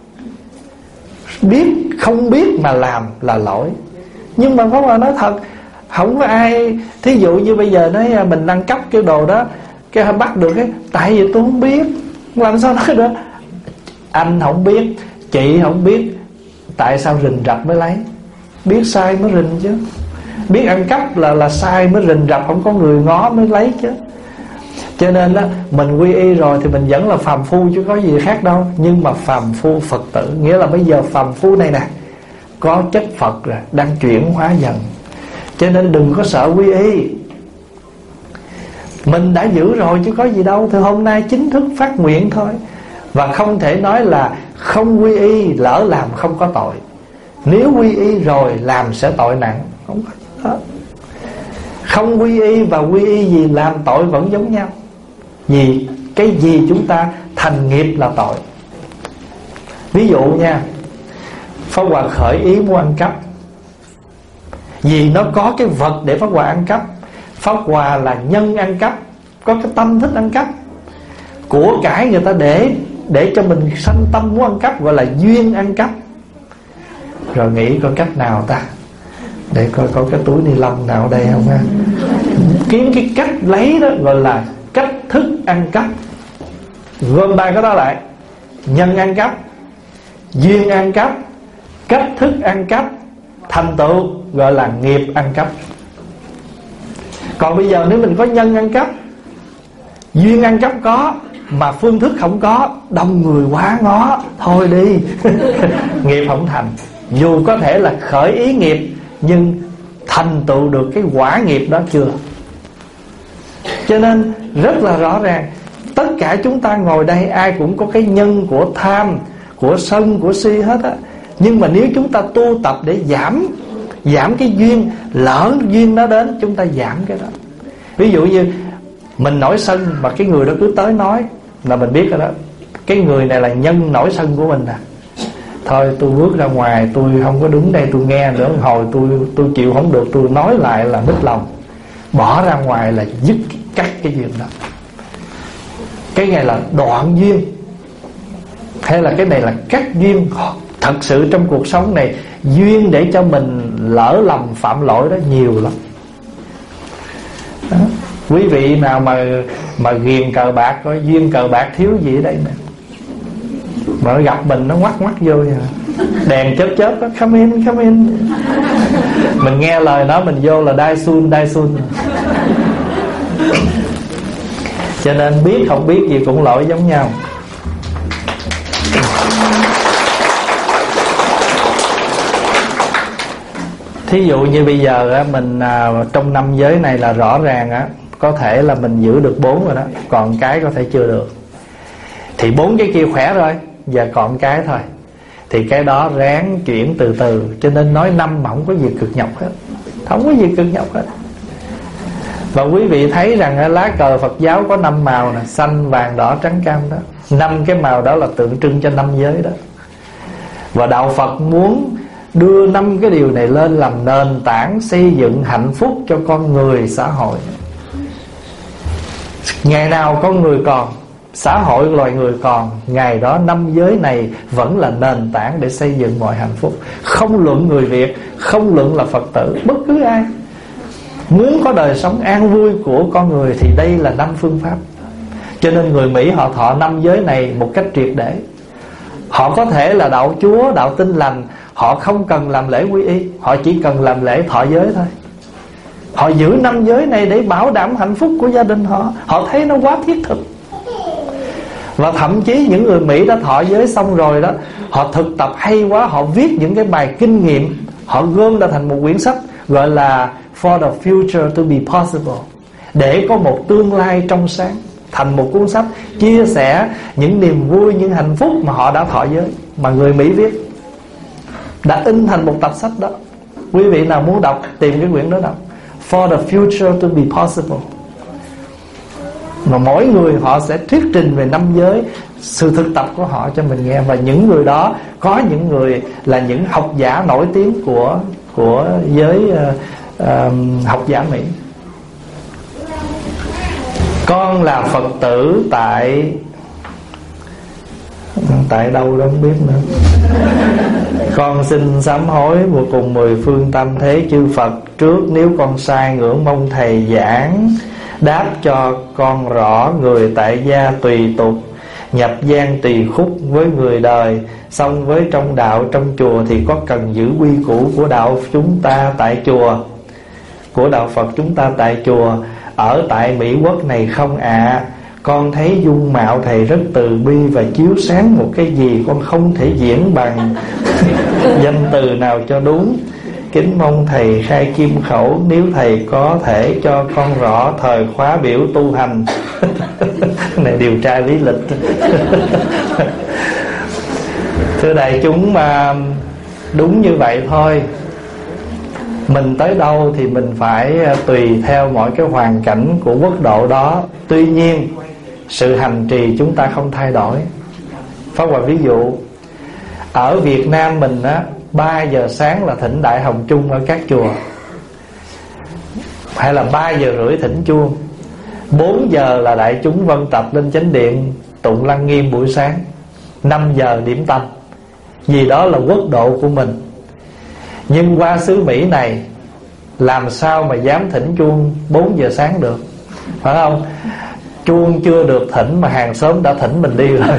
biết không biết mà làm là lỗi. Nhưng mà Pháp Hòa nói thật, không có ai. Thí dụ như bây giờ nói mình ăn cắp cái đồ đó, cái bắt được cái tại vì tôi không biết. Làm sao nói đó? Anh không biết, chị không biết, tại sao rình rập mới lấy? Biết sai mới rình chứ. Biết ăn cắp là là sai mới rình rập, không có người ngó mới lấy chứ. Cho nên đó, mình quy y rồi thì mình vẫn là phàm phu chứ có gì khác đâu. Nhưng mà phàm phu Phật tử, nghĩa là bây giờ phàm phu này nè có chất Phật rồi, đang chuyển hóa dần. Cho nên đừng có sợ quy y. Mình đã giữ rồi chứ có gì đâu. Thì hôm nay chính thức phát nguyện thôi. Và không thể nói là không quy y lỡ làm không có tội. Nếu quy y rồi làm sẽ tội nặng. Không có đó. Không quy y và quy y gì làm tội vẫn giống nhau. Vì cái gì chúng ta thành nghiệp là tội. Ví dụ nha, Pháp Hòa khởi ý muốn ăn cắp, vì nó có cái vật để Pháp Hòa ăn cắp. Pháp Hòa là nhân ăn cắp, có cái tâm thích ăn cắp. Của cải người ta để Để cho mình sanh tâm muốn ăn cắp, gọi là duyên ăn cắp. Rồi nghĩ có cách nào ta, để coi có cái túi ni lông nào ở đây không ha. Kiếm cái cách lấy đó gọi là cách thức ăn cắp. Gom ba cái đó lại: nhân ăn cắp, duyên ăn cắp, cách thức ăn cắp, thành tựu gọi là nghiệp ăn cắp. Còn bây giờ nếu mình có nhân ăn cắp, duyên ăn cắp có, mà phương thức không có, đông người quá ngó, thôi đi. Nghiệp không thành. Dù có thể là khởi ý nghiệp, nhưng thành tựu được cái quả nghiệp đó chưa. Cho nên rất là rõ ràng, tất cả chúng ta ngồi đây ai cũng có cái nhân của tham, của sân, của si hết á. Nhưng mà nếu chúng ta tu tập để giảm Giảm cái duyên, lỡ duyên nó đến chúng ta giảm cái đó. Ví dụ như mình nổi sân mà cái người đó cứ tới nói là mình biết rồi đó, cái người này là nhân nổi sân của mình à. Thôi tôi bước ra ngoài, tôi không có đứng đây tôi nghe nữa, hồi tôi tôi chịu không được, tôi nói lại là mít lòng. Bỏ ra ngoài là dứt cắt cái duyên đó. Cái này là đoạn duyên, hay là cái này là cắt duyên. Thật sự trong cuộc sống này, duyên để cho mình lỡ lầm phạm lỗi đó nhiều lắm đó. Quý vị nào mà mà ghiền cờ bạc, coi duyên cờ bạc thiếu gì ở đây nè, mà nó gặp mình nó ngoắt ngoắt vô vậy. Đèn chớp chớp đó, come in, come in. Mình nghe lời nó mình vô là đai sun, đai sun. Cho nên biết không biết gì cũng lỗi giống nhau. Thí dụ như bây giờ á, mình à, trong năm giới này là rõ ràng á, có thể là mình giữ được bốn rồi đó, còn cái có thể chưa được. Thì bốn cái kia khỏe rồi, giờ còn cái thôi. Thì cái đó ráng chuyển từ từ. Cho nên nói năm mà không có gì cực nhọc hết, không có gì cực nhọc hết. Và quý vị thấy rằng lá cờ Phật giáo có năm màu nè, xanh, vàng, đỏ, trắng, cam đó. Năm cái màu đó là tượng trưng cho năm giới đó. Và đạo Phật muốn đưa năm cái điều này lên làm nền tảng xây dựng hạnh phúc cho con người, xã hội. Ngày nào con người còn, xã hội loài người còn, ngày đó năm giới này vẫn là nền tảng để xây dựng mọi hạnh phúc. Không luận người Việt, không luận là Phật tử, bất cứ ai muốn có đời sống an vui của con người thì đây là năm phương pháp. Cho nên người Mỹ họ thọ năm giới này một cách triệt để. Họ có thể là đạo Chúa, đạo Tin Lành, họ không cần làm lễ quy y, họ chỉ cần làm lễ thọ giới thôi. Họ giữ năm giới này để bảo đảm hạnh phúc của gia đình họ. Họ thấy nó quá thiết thực. Và thậm chí những người Mỹ đã thọ giới xong rồi đó, họ thực tập hay quá, họ viết những cái bài kinh nghiệm, họ gom ra thành một quyển sách gọi là For the Future to be Possible, để có một tương lai trong sáng, thành một cuốn sách chia sẻ những niềm vui, những hạnh phúc mà họ đã thọ giới, mà người Mỹ viết, đã in thành một tập sách đó. Quý vị nào muốn đọc, tìm cái quyển đó đọc, For the Future to be Possible. Mà mỗi người họ sẽ thuyết trình về năm giới, sự thực tập của họ cho mình nghe. Và những người đó, có những người là những học giả nổi tiếng của của giới uh, uh, học giả Mỹ. Con là Phật tử tại tại đâu đó không biết nữa. Con xin sám hối vô cùng mười phương tam thế chư Phật trước, nếu con sai ngưỡng mong thầy giảng đáp cho con rõ. Người tại gia tùy tục, nhập gian tùy khúc với người đời, xong với trong đạo trong chùa thì có cần giữ quy củ của đạo chúng ta tại chùa, của đạo Phật chúng ta tại chùa ở tại Mỹ Quốc này không ạ? À? Con thấy dung mạo thầy rất từ bi và chiếu sáng một cái gì con không thể diễn bằng danh từ nào cho đúng. Kính mong thầy khai kim khẩu, nếu thầy có thể cho con rõ thời khóa biểu tu hành. Này điều tra lý lịch. Thưa đại chúng, mà đúng như vậy thôi. Mình tới đâu thì mình phải tùy theo mọi cái hoàn cảnh của quốc độ đó. Tuy nhiên sự hành trì chúng ta không thay đổi. Pháp Hòa ví dụ, ở Việt Nam mình á, ba giờ sáng là thỉnh Đại Hồng Chung ở các chùa, hay là ba giờ rưỡi thỉnh chuông, bốn giờ là đại chúng vân tập lên chánh điện tụng lăng nghiêm buổi sáng, năm giờ điểm tâm. Vì đó là quốc độ của mình. Nhưng qua xứ Mỹ này làm sao mà dám thỉnh chuông bốn giờ sáng được, phải không? Chuông chưa được thỉnh mà hàng xóm đã thỉnh mình đi rồi.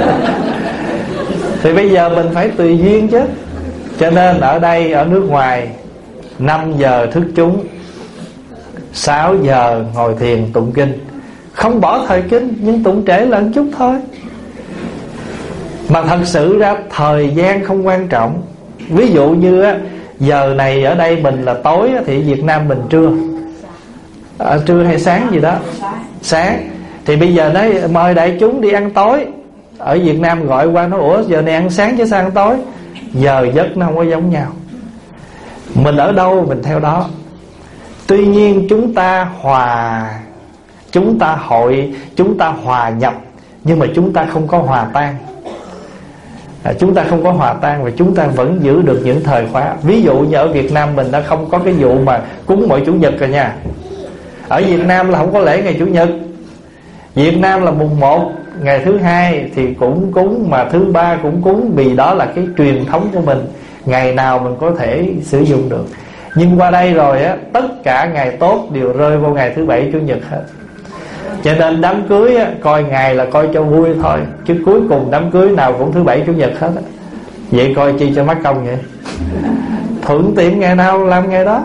Thì bây giờ mình phải tùy duyên chứ. Cho nên ở đây, ở nước ngoài, năm giờ thức chúng, sáu giờ ngồi thiền tụng kinh. Không bỏ thời kinh, nhưng tụng trễ là một chút thôi. Mà thật sự ra thời gian không quan trọng. Ví dụ như á, giờ này ở đây mình là tối, thì Việt Nam mình trưa, à, trưa hay sáng gì đó, sáng. Thì bây giờ nói mời đại chúng đi ăn tối, ở Việt Nam gọi qua nói ủa giờ này ăn sáng chứ sao ăn tối. Giờ giấc nó không có giống nhau. Mình ở đâu mình theo đó. Tuy nhiên chúng ta hòa, chúng ta hội, chúng ta hòa nhập, nhưng mà chúng ta không có hòa tan. à, Chúng ta không có hòa tan và chúng ta vẫn giữ được những thời khóa. Ví dụ như ở Việt Nam mình đã không có cái vụ mà cúng mỗi Chủ nhật rồi nha. Ở Việt Nam là không có lễ ngày Chủ nhật. Việt Nam là mùng một, ngày thứ hai thì cũng cúng, mà thứ ba cũng cúng, vì đó là cái truyền thống của mình. Ngày nào mình có thể sử dụng được. Nhưng qua đây rồi á, tất cả ngày tốt đều rơi vào ngày thứ bảy Chủ nhật hết. Cho nên đám cưới á, coi ngày là coi cho vui thôi, chứ cuối cùng đám cưới nào cũng thứ bảy Chủ nhật hết á. Vậy coi chi cho mắc công vậy. Thuận tiện ngày nào làm ngày đó.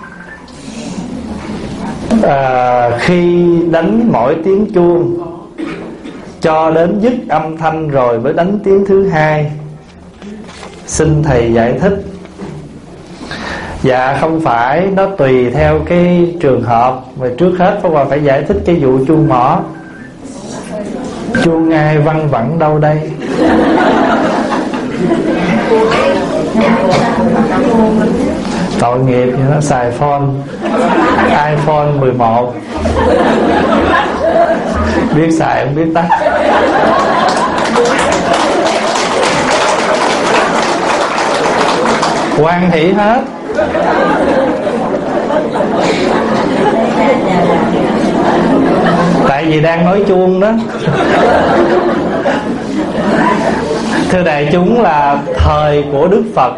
à, Khi đánh mỗi tiếng chuông cho đến dứt âm thanh rồi mới đánh tiếng thứ hai. Xin thầy giải thích. Dạ không phải, nó tùy theo cái trường hợp. Mà trước hết Pháp Hòa phải giải thích cái vụ chuông mỏ. Chuông ai văng vẳng đâu đây? Tội nghiệp như nó xài phone iPhone mười một, biết xài không biết tắt. Hoan hỷ hết. Tại vì đang nói chuông đó. Thưa đại chúng, là thời của Đức Phật,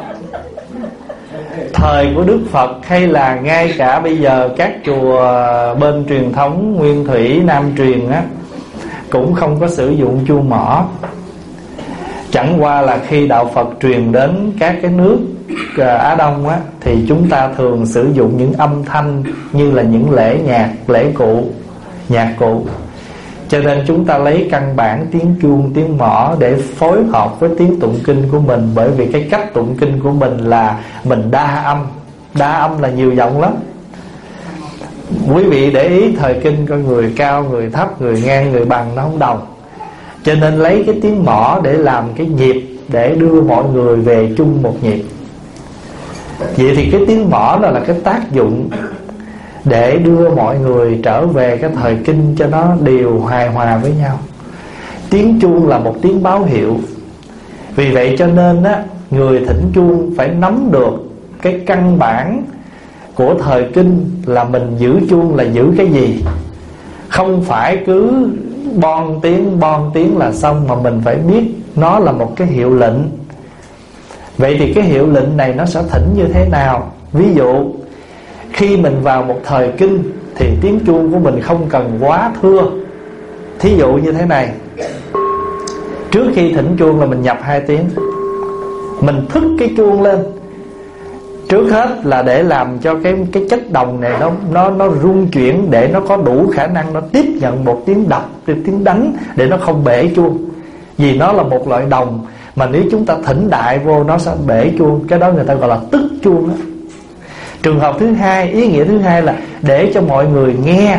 thời của Đức Phật hay là ngay cả bây giờ các chùa bên truyền thống Nguyên Thủy Nam truyền á, cũng không có sử dụng chuông mỏ. Chẳng qua là khi đạo Phật truyền đến các cái nước Á Đông á, thì chúng ta thường sử dụng những âm thanh như là những lễ nhạc, lễ cụ, nhạc cụ. Cho nên chúng ta lấy căn bản tiếng chuông, tiếng mõ để phối hợp với tiếng tụng kinh của mình. Bởi vì cái cách tụng kinh của mình là mình đa âm. Đa âm là nhiều giọng lắm. Quý vị để ý thời kinh coi người cao, người thấp, người ngang, người bằng nó không đồng. Cho nên lấy cái tiếng mõ để làm cái nhịp, để đưa mọi người về chung một nhịp. Vậy thì cái tiếng mõ đó là cái tác dụng để đưa mọi người trở về cái thời kinh cho nó đều hài hòa với nhau. Tiếng chuông là một tiếng báo hiệu. Vì vậy cho nên á, người thỉnh chuông phải nắm được cái căn bản của thời kinh là mình giữ chuông là giữ cái gì. Không phải cứ bon tiếng bon tiếng là xong, mà mình phải biết nó là một cái hiệu lệnh. Vậy thì cái hiệu lệnh này nó sẽ thỉnh như thế nào? Ví dụ khi mình vào một thời kinh thì tiếng chuông của mình không cần quá thưa. Thí dụ như thế này, trước khi thỉnh chuông là mình nhập hai tiếng, mình thức cái chuông lên. Trước hết là để làm cho cái cái chất đồng này nó nó nó rung chuyển, để nó có đủ khả năng nó tiếp nhận một tiếng đập, một tiếng đánh, để nó không bể chuông. Vì nó là một loại đồng mà nếu chúng ta thỉnh đại vô nó sẽ bể chuông. Cái đó người ta gọi là tức chuông đó. Trường hợp thứ hai, ý nghĩa thứ hai là để cho mọi người nghe.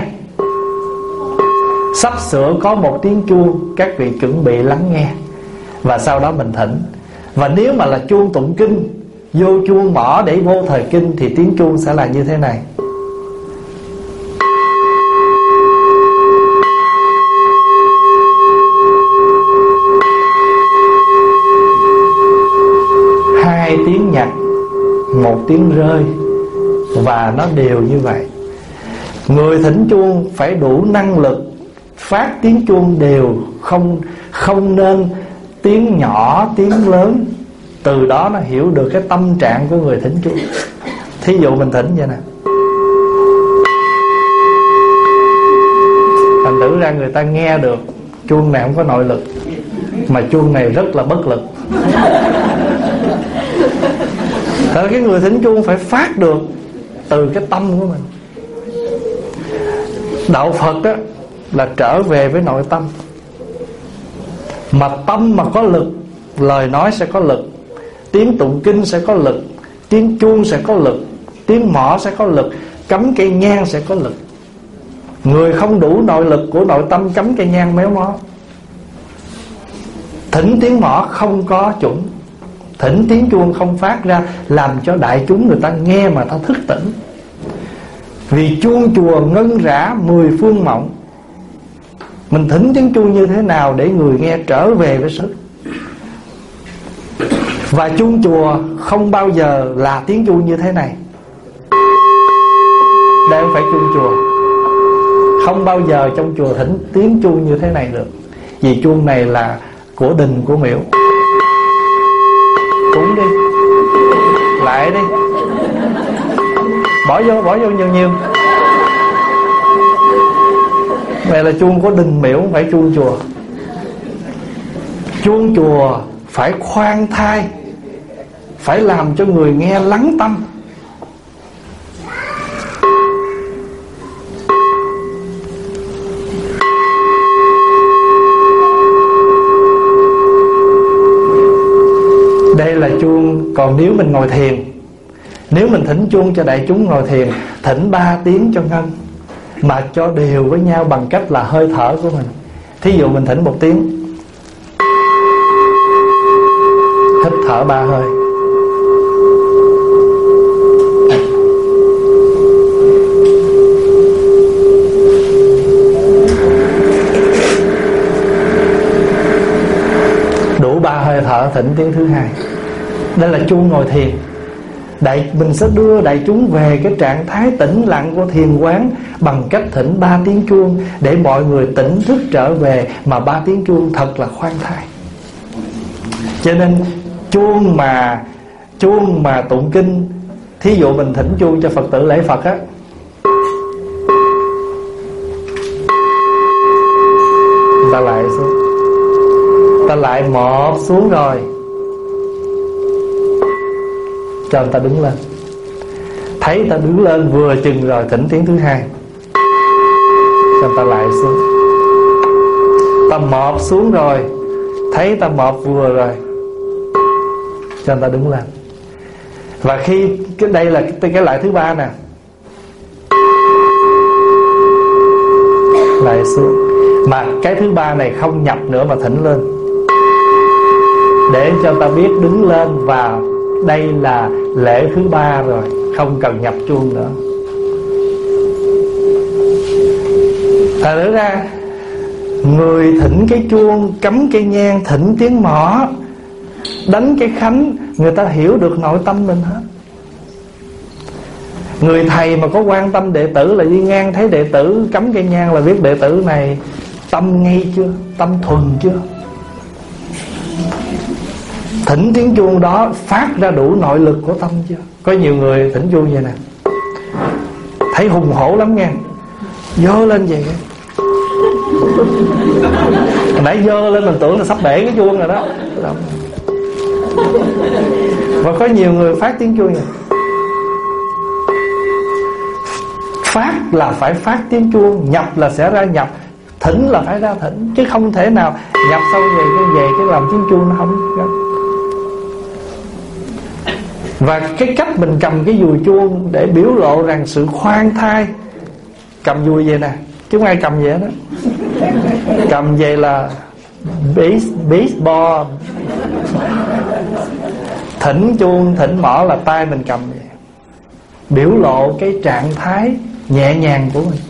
Sắp sửa có một tiếng chuông, các vị chuẩn bị lắng nghe, và sau đó mình thỉnh. Và nếu mà là chuông tụng kinh, vô chuông mỏ để vô thời kinh, thì tiếng chuông sẽ là như thế này. Hai tiếng nhặt, một tiếng rơi, và nó đều như vậy. Người thỉnh chuông phải đủ năng lực phát tiếng chuông đều, không không nên tiếng nhỏ tiếng lớn. Từ đó nó hiểu được cái tâm trạng của người thỉnh chuông. Thí dụ mình thỉnh vậy nè, thành thử ra người ta nghe được chuông này không có nội lực, mà chuông này rất là bất lực. Thật cái người thỉnh chuông phải phát được từ cái tâm của mình. Đạo Phật đó là trở về với nội tâm. Mà tâm mà có lực, lời nói sẽ có lực, tiếng tụng kinh sẽ có lực, tiếng chuông sẽ có lực, tiếng mõ sẽ có lực, cắm cây nhang sẽ có lực. Người không đủ nội lực của nội tâm cắm cây nhang méo mó. Thỉnh tiếng mõ không có chuẩn, Thỉnh tiếng chuông không phát ra, làm cho đại chúng người ta nghe mà ta thức tỉnh. Vì chuông chùa ngân rã mười phương mộng. Mình thỉnh tiếng chuông như thế nào để người nghe trở về với sức. Và chuông chùa không bao giờ là tiếng chuông như thế này. Đây không phải chuông chùa. Không bao giờ trong chùa thỉnh tiếng chuông như thế này được. Vì chuông này là của đình của miễu. Cúng đi, lại đi, bỏ vô, bỏ vô nhiều nhiều. Này là chuông của đình miễu, không phải chuông chùa. Chuông chùa phải khoan thai, phải làm cho người nghe lắng tâm. Đây là chuông. Còn nếu mình ngồi thiền, nếu mình thỉnh chuông cho đại chúng ngồi thiền, thỉnh ba tiếng cho ngân, mà cho đều với nhau bằng cách là hơi thở của mình. Thí dụ mình thỉnh một tiếng, hít thở ba hơi, đủ ba hơi thở thỉnh tiếng thứ hai. Đây là chuông ngồi thiền. Đại, mình sẽ đưa đại chúng về cái trạng thái tĩnh lặng của thiền quán bằng cách thỉnh ba tiếng chuông, để mọi người tỉnh thức trở về. Mà ba tiếng chuông thật là khoan thai. Cho nên chuông mà chuông mà tụng kinh, thí dụ mình thỉnh chuông cho Phật tử lễ Phật á, ta lại xuống, ta lại một xuống rồi cho người ta đứng lên. Thấy ta đứng lên vừa chừng rồi thỉnh tiếng thứ hai, cho người ta lại xuống. Ta mọp xuống rồi, thấy ta mọp vừa rồi, cho người ta đứng lên. Và khi cái đây là cái, cái lại thứ ba nè, lại xuống. Mà cái thứ ba này không nhập nữa mà thỉnh lên, để cho người ta biết đứng lên. Và đây là lễ thứ ba rồi, không cần nhập chuông nữa. Thật ra người thỉnh cái chuông, cắm cây nhang, thỉnh tiếng mõ, đánh cái khánh, người ta hiểu được nội tâm mình hết. Người thầy mà có quan tâm đệ tử là đi ngang thấy đệ tử cắm cây nhang là biết đệ tử này tâm ngay chưa, tâm thuần chưa. Thỉnh tiếng chuông đó phát ra đủ nội lực của tâm chưa. Có nhiều người thỉnh chuông vậy nè, thấy hùng hổ lắm nha, dơ lên vậy. Hồi nãy dơ lên mình tưởng là sắp bể cái chuông rồi đó. Và có nhiều người phát tiếng chuông vậy. Phát là phải phát tiếng chuông, nhập là sẽ ra nhập, thỉnh là phải ra thỉnh. Chứ không thể nào nhập xong về cái về cái làm tiếng chuông nó không. Và cái cách mình cầm cái dùi chuông để biểu lộ rằng sự khoan thai. Cầm dùi vậy nè, chứ không ai cầm vậy đó. Cầm vậy là base, baseball. Thỉnh chuông, thỉnh mõ là tay mình cầm vậy, biểu lộ cái trạng thái nhẹ nhàng của mình.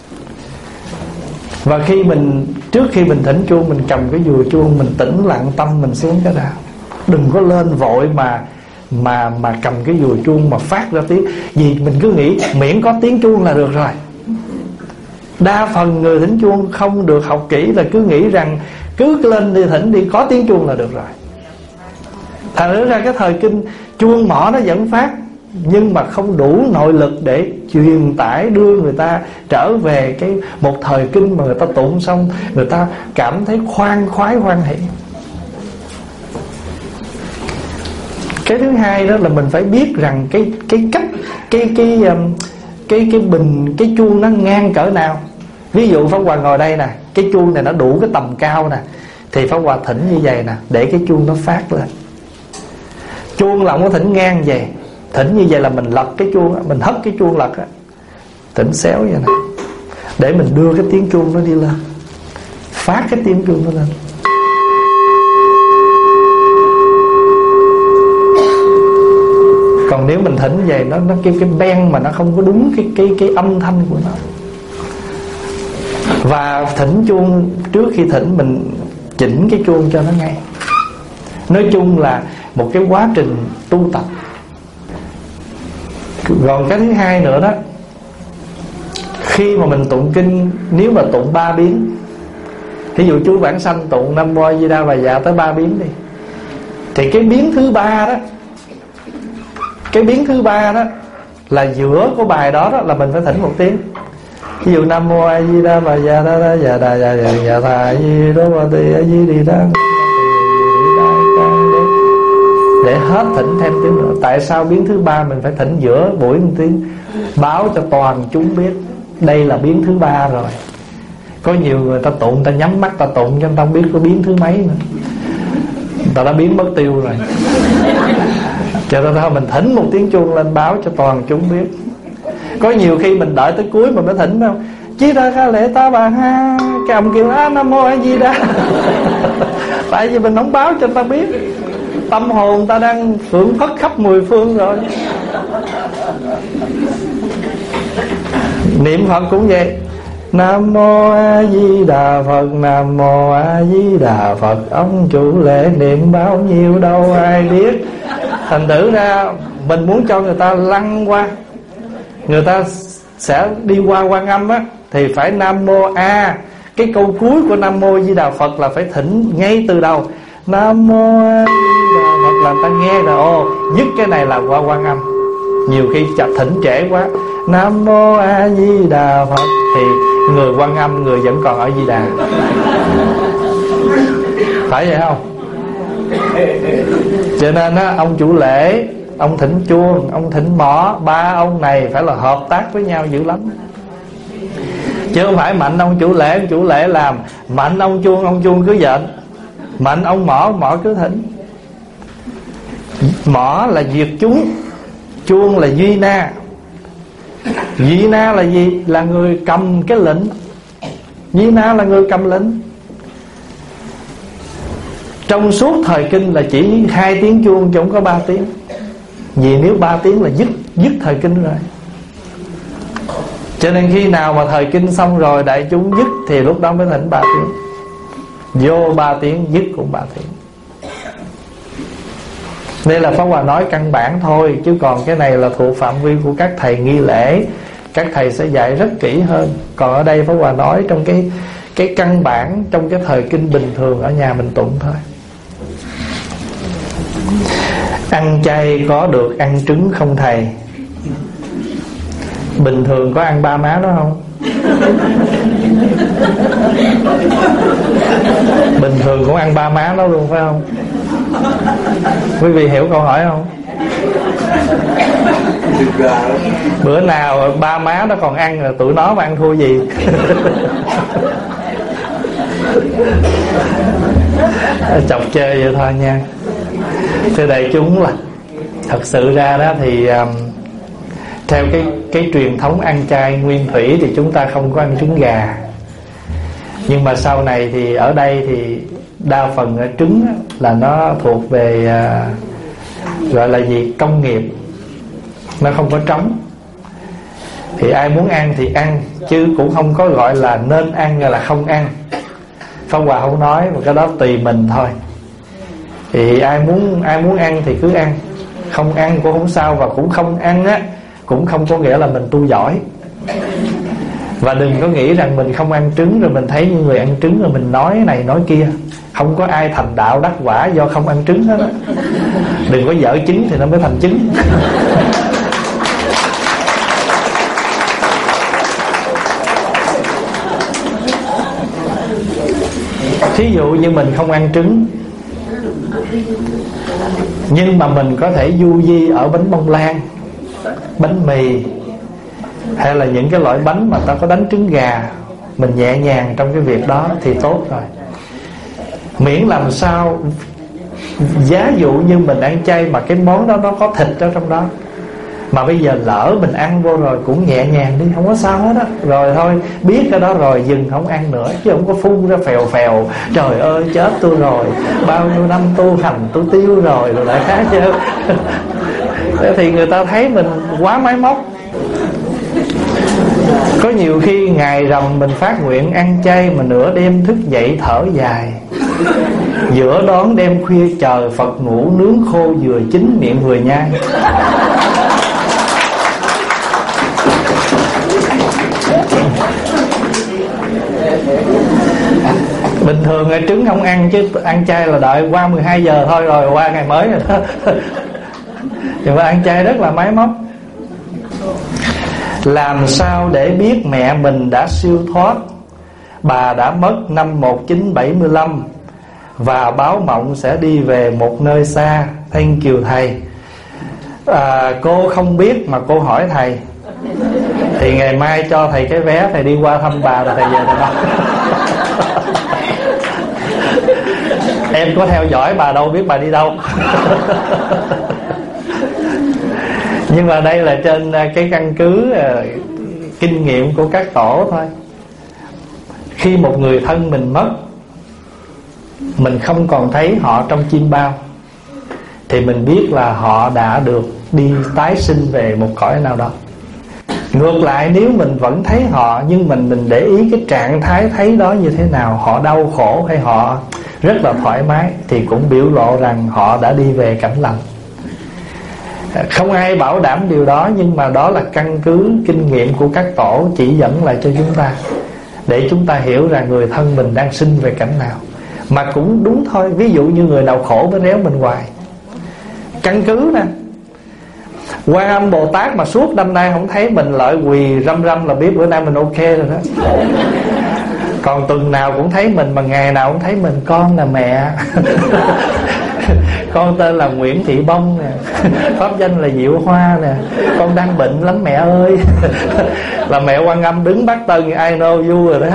Và khi mình trước khi mình thỉnh chuông, mình cầm cái dùi chuông, mình tĩnh lặng tâm mình xuống cái đã. Đừng có lên vội mà mà mà cầm cái dùi chuông mà phát ra tiếng. Vì mình cứ nghĩ miễn có tiếng chuông là được rồi. Đa phần người thỉnh chuông không được học kỹ là cứ nghĩ rằng cứ lên đi thỉnh đi, có tiếng chuông là được rồi. Thành ra cái thời kinh chuông mõ nó vẫn phát, nhưng mà không đủ nội lực để truyền tải đưa người ta trở về cái một thời kinh mà người ta tụng xong người ta cảm thấy khoan khoái hoan hỷ. Cái thứ hai đó là mình phải biết rằng cái cái cách cái cái cái cái, cái bình cái chuông nó ngang cỡ nào. Ví dụ Pháp Hòa ngồi đây nè, cái chuông này nó đủ cái tầm cao nè, thì Pháp Hòa thỉnh như vậy nè, để cái chuông nó phát lên. Chuông là không có thỉnh ngang vậy. Thỉnh như vậy là mình lật cái chuông, mình hất cái chuông lật á, thỉnh xéo vậy nè, để mình đưa cái tiếng chuông nó đi lên, phát cái tiếng chuông nó lên. Còn nếu mình thỉnh về nó nó cái cái beng mà nó không có đúng cái cái cái âm thanh của nó. Và thỉnh chuông, trước khi thỉnh mình chỉnh cái chuông cho nó ngay. Nói chung là một cái quá trình tu tập. Còn cái thứ hai nữa đó, khi mà mình tụng kinh, nếu mà tụng ba biến, ví dụ chú Vãng Sanh tụng Nam Mô A Di Đà Bà Dạ tới ba biến đi, thì cái biến thứ ba đó, cái biến thứ ba đó là giữa của bài đó, đó là mình phải thỉnh một tiếng. Ví dụ Nam Mô A Di Đà Bà Dạ Đà Đà Dạ Đà Dạ Dạ Dạ Thà A Di Đà Bà Tỳ A Di Đi Đà, để hết thỉnh thêm tiếng nữa. Tại sao biến thứ ba mình phải thỉnh giữa buổi một tiếng? Báo cho toàn chúng biết đây là biến thứ ba rồi. Có nhiều người ta tụng, ta nhắm mắt ta tụng cho người ta không biết có biến thứ mấy nữa, người ta đã biến mất tiêu rồi. Cho nên thôi mình thỉnh một tiếng chuông lên báo cho toàn chúng biết. Có nhiều khi mình đợi tới cuối mà mới thỉnh đâu. Chí ra khá lễ ta bà ha, cái ông kêu á Nam Mô A Di Đà. Tại vì mình không báo cho người ta biết. Tâm hồn ta đang phượng phất khắp mười phương rồi. Niệm Phật cũng vậy. Nam Mô A Di Đà Phật, Nam Mô A Di Đà Phật. Ông chủ lễ niệm bao nhiêu đâu ai biết. Thành thử ra mình muốn cho người ta lăn qua, người ta sẽ đi qua Quan Âm á, thì phải Nam Mô A. Cái câu cuối của Nam Mô A Di Đà Phật là phải thỉnh ngay từ đầu. Nam Mô A Di Đà Phật là ta nghe rồi, ô dứt cái này là qua Quan Âm. Nhiều khi chặt thỉnh trễ quá, Nam Mô A Di Đà Phật, thì người Quan Âm người vẫn còn ở Di Đà. Phải vậy không? Cho nên á, ông chủ lễ, ông thỉnh chuông, ông thỉnh mõ, ba ông này phải là hợp tác với nhau dữ lắm. Chứ không phải mạnh ông chủ lễ, ông chủ lễ làm, mạnh ông chuông, ông chuông cứ dệt, mạnh ông mõ, mõ cứ thỉnh. Mõ là diệt chúng, chuông là duy na. Duy na là gì? Là người cầm cái lệnh. Duy na là người cầm lệnh. Trong suốt thời kinh là chỉ hai tiếng chuông chứ không có ba tiếng. Vì nếu ba tiếng là dứt dứt thời kinh rồi. Cho nên khi nào mà thời kinh xong rồi đại chúng dứt thì lúc đó mới thỉnh ba tiếng. Vô ba tiếng, dứt cũng ba tiếng. Đây là Pháp Hòa nói căn bản thôi, chứ còn cái này là thuộc phạm vi của các thầy nghi lễ, các thầy sẽ dạy rất kỹ hơn. Còn ở đây Pháp Hòa nói trong cái cái căn bản, trong cái thời kinh bình thường ở nhà mình tụng thôi. Ăn chay có được ăn trứng không thầy? Bình thường có ăn ba má đó không? Bình thường cũng ăn ba má đó luôn phải không? Quý vị hiểu câu hỏi không? Bữa nào ba má nó còn ăn rồi tụi nó mà ăn thua gì? Chọc chơi vậy thôi nha. Thưa đại chúng, là thật sự ra đó thì um, theo cái cái truyền thống ăn chay nguyên thủy thì chúng ta không có ăn trứng gà. Nhưng mà sau này thì ở đây thì đa phần ở trứng là nó thuộc về uh, gọi là gì, công nghiệp, nó không có trống. Thì ai muốn ăn thì ăn, chứ cũng không có gọi là nên ăn hay là không ăn. Pháp Hòa không nói, mà cái đó tùy mình thôi. Thì ai muốn ai muốn ăn thì cứ ăn, không ăn cũng không sao. Và cũng không ăn á cũng không có nghĩa là mình tu giỏi. Và đừng có nghĩ rằng mình không ăn trứng rồi mình thấy những người ăn trứng rồi mình nói này nói kia. Không có ai thành đạo đắc quả do không ăn trứng hết á. Đừng có dở trứng thì nó mới thành trứng. Thí dụ như mình không ăn trứng, nhưng mà mình có thể du di ở bánh bông lan, bánh mì, hay là những cái loại bánh mà ta có đánh trứng gà, mình nhẹ nhàng trong cái việc đó thì tốt rồi. Miễn làm sao giá dụ như mình ăn chay mà cái món đó nó có thịt ở trong đó, mà bây giờ lỡ mình ăn vô rồi cũng nhẹ nhàng đi, không có sao hết á. Rồi thôi, biết cái đó rồi dừng không ăn nữa, chứ không có phun ra phèo phèo. Trời ơi chết tôi rồi, bao nhiêu năm tu hành tôi tiêu rồi rồi lại khác chứ. thì người ta thấy mình quá máy móc. Có nhiều khi ngày rằm mình phát nguyện ăn chay mà nửa đêm thức dậy thở dài, giữa đón đêm khuya chờ Phật ngủ, nướng khô vừa chín miệng vừa nhai. Bình thường trứng không ăn, chứ ăn chay là đợi qua mười hai giờ thôi, rồi qua ngày mới rồi đó. Nhưng mà ăn chay rất là máy móc. Làm sao để biết mẹ mình đã siêu thoát? Bà đã mất năm một nghìn chín trăm bảy mươi lăm và báo mộng sẽ đi về một nơi xa. Thank you thầy. à, Cô không biết mà cô hỏi thầy, thì ngày mai cho thầy cái vé, thầy đi qua thăm bà rồi thầy về thầy đó. Em có theo dõi bà đâu biết bà đi đâu. Nhưng mà đây là trên cái căn cứ uh, kinh nghiệm của các tổ thôi. Khi một người thân mình mất, mình không còn thấy họ trong chim bao, thì mình biết là họ đã được đi tái sinh về một cõi nào đó. Ngược lại, nếu mình vẫn thấy họ, nhưng mình mình để ý cái trạng thái thấy đó như thế nào, họ đau khổ hay họ rất là thoải mái, thì cũng biểu lộ rằng họ đã đi về cảnh lành. Không ai bảo đảm điều đó, nhưng mà đó là căn cứ kinh nghiệm của các tổ chỉ dẫn lại cho chúng ta, để chúng ta hiểu rằng người thân mình đang sinh về cảnh nào. Mà cũng đúng thôi, ví dụ như người nào khổ mới réo mình hoài. Căn cứ nè, Quan Âm Bồ Tát mà suốt năm nay không thấy mình lợi quỳ răm răm là biết bữa nay mình ok rồi đó. Còn tuần nào cũng thấy mình, mà ngày nào cũng thấy mình. Con là mẹ. Con tên là Nguyễn Thị Bông nè, pháp danh là Diệu Hoa nè, con đang bệnh lắm mẹ ơi. Là mẹ Quan Âm đứng bắt tân, I know you rồi đó.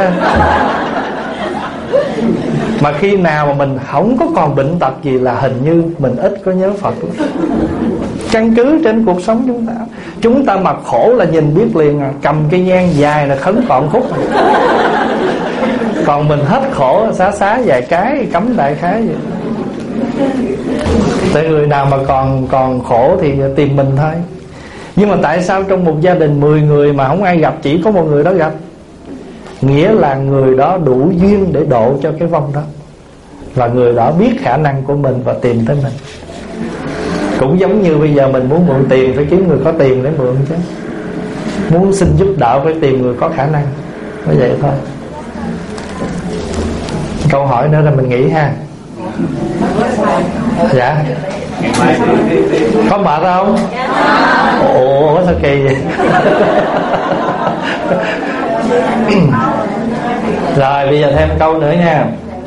Mà khi nào mà mình không có còn bệnh tật gì là hình như mình ít có nhớ Phật lắm. Căn cứ trên cuộc sống chúng ta, chúng ta mà khổ là nhìn biết liền à. Cầm cây nhang dài là khấn còn khúc à. Còn mình hết khổ xá xá vài cái cấm đại khái vậy. Tại người nào mà còn còn khổ thì tìm mình thôi. Nhưng mà tại sao trong một gia đình mười người mà không ai gặp, chỉ có một người đó gặp? Nghĩa là người đó đủ duyên để độ cho cái vong đó, và người đó biết khả năng của mình và tìm tới mình. Cũng giống như bây giờ mình muốn mượn tiền, phải kiếm người có tiền để mượn chứ. Muốn xin giúp đỡ phải tìm người có khả năng. Nói vậy thôi. Câu hỏi nữa là mình nghĩ ha. Dạ. Có mệt không? Ủa sao kỳ vậy? Rồi bây giờ thêm câu nữa nha.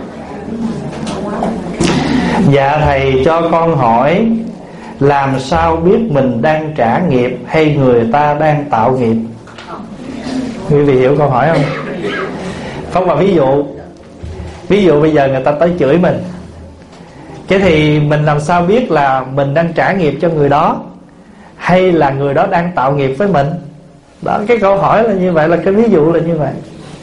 Dạ thầy cho con hỏi, làm sao biết mình đang trả nghiệp hay người ta đang tạo nghiệp? Quý vị hiểu câu hỏi không? Không, mà ví dụ Ví dụ bây giờ người ta tới chửi mình, cái thì mình làm sao biết là mình đang trả nghiệp cho người đó, hay là người đó đang tạo nghiệp với mình? Đó, cái câu hỏi là như vậy, là cái ví dụ là như vậy.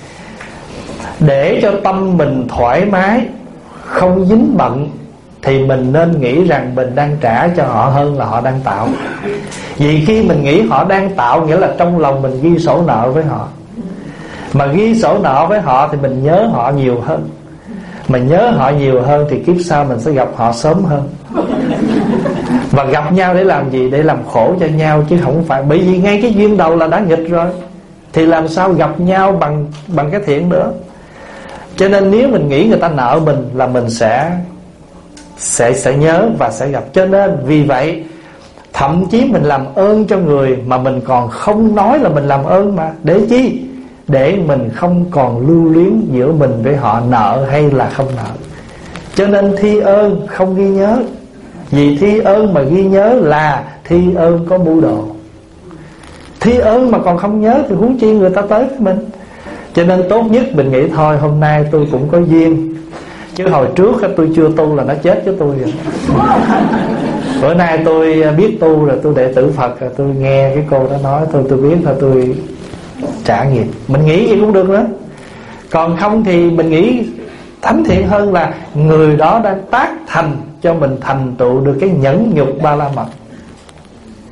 Để cho tâm mình thoải mái, không dính bận, thì mình nên nghĩ rằng mình đang trả cho họ hơn là họ đang tạo. Vì khi mình nghĩ họ đang tạo, nghĩa là trong lòng mình ghi sổ nợ với họ. Mà ghi sổ nợ với họ thì mình nhớ họ nhiều hơn. Mà nhớ họ nhiều hơn thì kiếp sau mình sẽ gặp họ sớm hơn. Và gặp nhau để làm gì? Để làm khổ cho nhau, chứ không phải. Bởi vì ngay cái duyên đầu là đã nghịch rồi, thì làm sao gặp nhau bằng bằng cái thiện nữa. Cho nên nếu mình nghĩ người ta nợ mình là mình sẽ Sẽ sẽ nhớ và sẽ gặp. Cho nên vì vậy, thậm chí mình làm ơn cho người mà mình còn không nói là mình làm ơn mà. Để chi? Để mình không còn lưu luyến giữa mình với họ, nợ hay là không nợ. Cho nên thi ơn không ghi nhớ. Vì thi ơn mà ghi nhớ là thi ơn có mưu đồ. Thi ơn mà còn không nhớ thì huống chi người ta tới với mình. Cho nên tốt nhất mình nghĩ thôi, hôm nay tôi cũng có duyên, chứ hồi trước tôi chưa tu là nó chết với tôi rồi. Bữa nay tôi biết tu rồi, tôi đệ tử Phật rồi, tôi nghe cái cô đó nói, tôi tôi biết là tôi trả nghiệp. Mình nghĩ gì cũng được đó. Còn không thì mình nghĩ thánh thiện hơn là người đó đang tác thành cho mình thành tựu được cái nhẫn nhục ba la mật.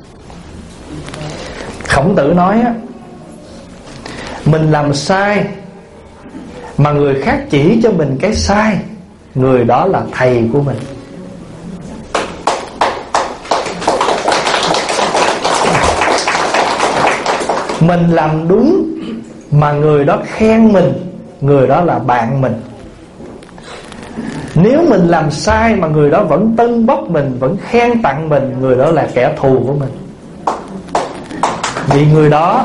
Khổng Tử nói á, mình làm sai mà người khác chỉ cho mình cái sai, người đó là thầy của mình. Mình làm đúng mà người đó khen mình, người đó là bạn mình. Nếu mình làm sai mà người đó vẫn tâng bốc mình, vẫn khen tặng mình, người đó là kẻ thù của mình. Vì người đó,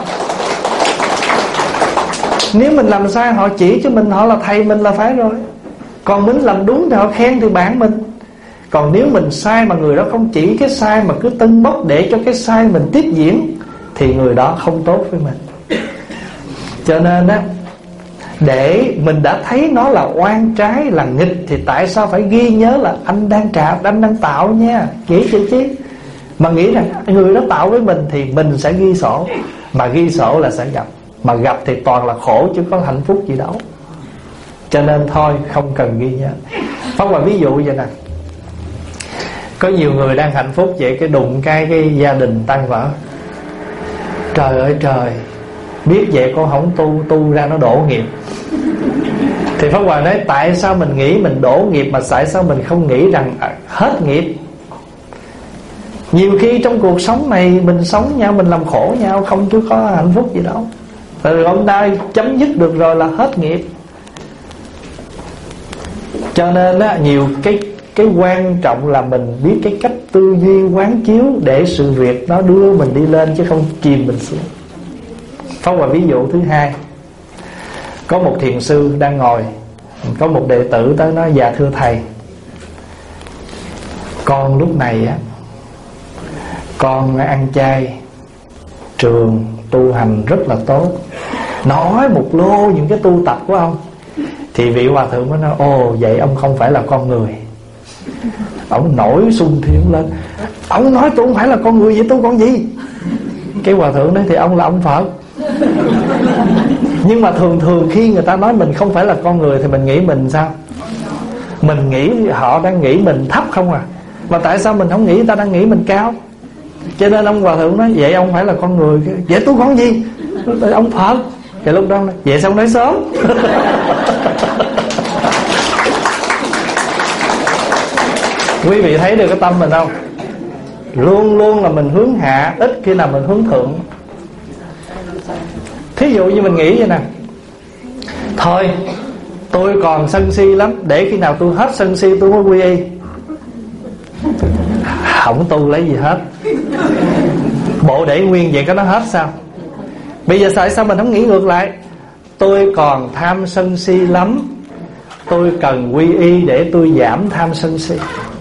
nếu mình làm sai họ chỉ cho mình, họ là thầy mình là phải rồi. Còn mình làm đúng thì họ khen thì bạn mình. Còn nếu mình sai mà người đó không chỉ cái sai mà cứ tâng bốc để cho cái sai mình tiếp diễn, thì người đó không tốt với mình. Cho nên á, để mình đã thấy nó là oan trái, là nghịch, thì tại sao phải ghi nhớ là anh đang trả, anh đang tạo nha. Nghĩ chứ chứ mà nghĩ rằng người đó tạo với mình thì mình sẽ ghi sổ. Mà ghi sổ là sẽ gặp, mà gặp thì toàn là khổ chứ có hạnh phúc gì đâu. Cho nên thôi không cần ghi nhớ. Pháp Hòa ví dụ vậy nè, có nhiều người đang hạnh phúc vậy, cái đụng cái cái gia đình tan vỡ. Trời ơi trời, biết vậy con không tu, tu ra nó đổ nghiệp. Thì Pháp Hòa nói tại sao mình nghĩ mình đổ nghiệp, mà tại sao mình không nghĩ rằng hết nghiệp. Nhiều khi trong cuộc sống này mình sống nhau, mình làm khổ nhau, không chứ có hạnh phúc gì đâu. Rồi hôm nay chấm dứt được rồi là hết nghiệp. Cho nên á, nhiều cái cái quan trọng là mình biết cái cách tư duy quán chiếu để sự việc nó đưa mình đi lên, chứ không chìm mình xuống. Pháp Hòa ví dụ thứ hai, có một thiền sư đang ngồi, có một đệ tử tới nói: dạ thưa thầy, con lúc này á, con ăn chay, trường tu hành rất là tốt. Nói một lô những cái tu tập của ông. Thì vị hòa thượng mới nói: ồ vậy ông không phải là con người. Ông nổi sung thiên lên: ông nói tôi không phải là con người, vậy tôi con gì? Cái hòa thượng nói: thì ông là ông Phật. Nhưng mà thường thường khi người ta nói mình không phải là con người thì mình nghĩ mình sao? Mình nghĩ họ đang nghĩ mình thấp không à. Mà tại sao mình không nghĩ người ta đang nghĩ mình cao? Cho nên ông hòa thượng nói: vậy ông phải là con người. Vậy tôi con gì? Ông Phật. Thì lúc đó nói: vậy sao ông nói sớm? Quý vị thấy được cái tâm mình không? Luôn luôn là mình hướng hạ, ít khi nào mình hướng thượng. Thí dụ như mình nghĩ vậy nè: thôi tôi còn sân si lắm, để khi nào tôi hết sân si tôi mới quy y. Không tu lấy gì hết. Bộ để nguyên vậy có nó hết sao? Bây giờ tại sao mình không nghĩ ngược lại? Tôi còn tham sân si lắm, tôi cần quy y để tôi giảm tham sân si.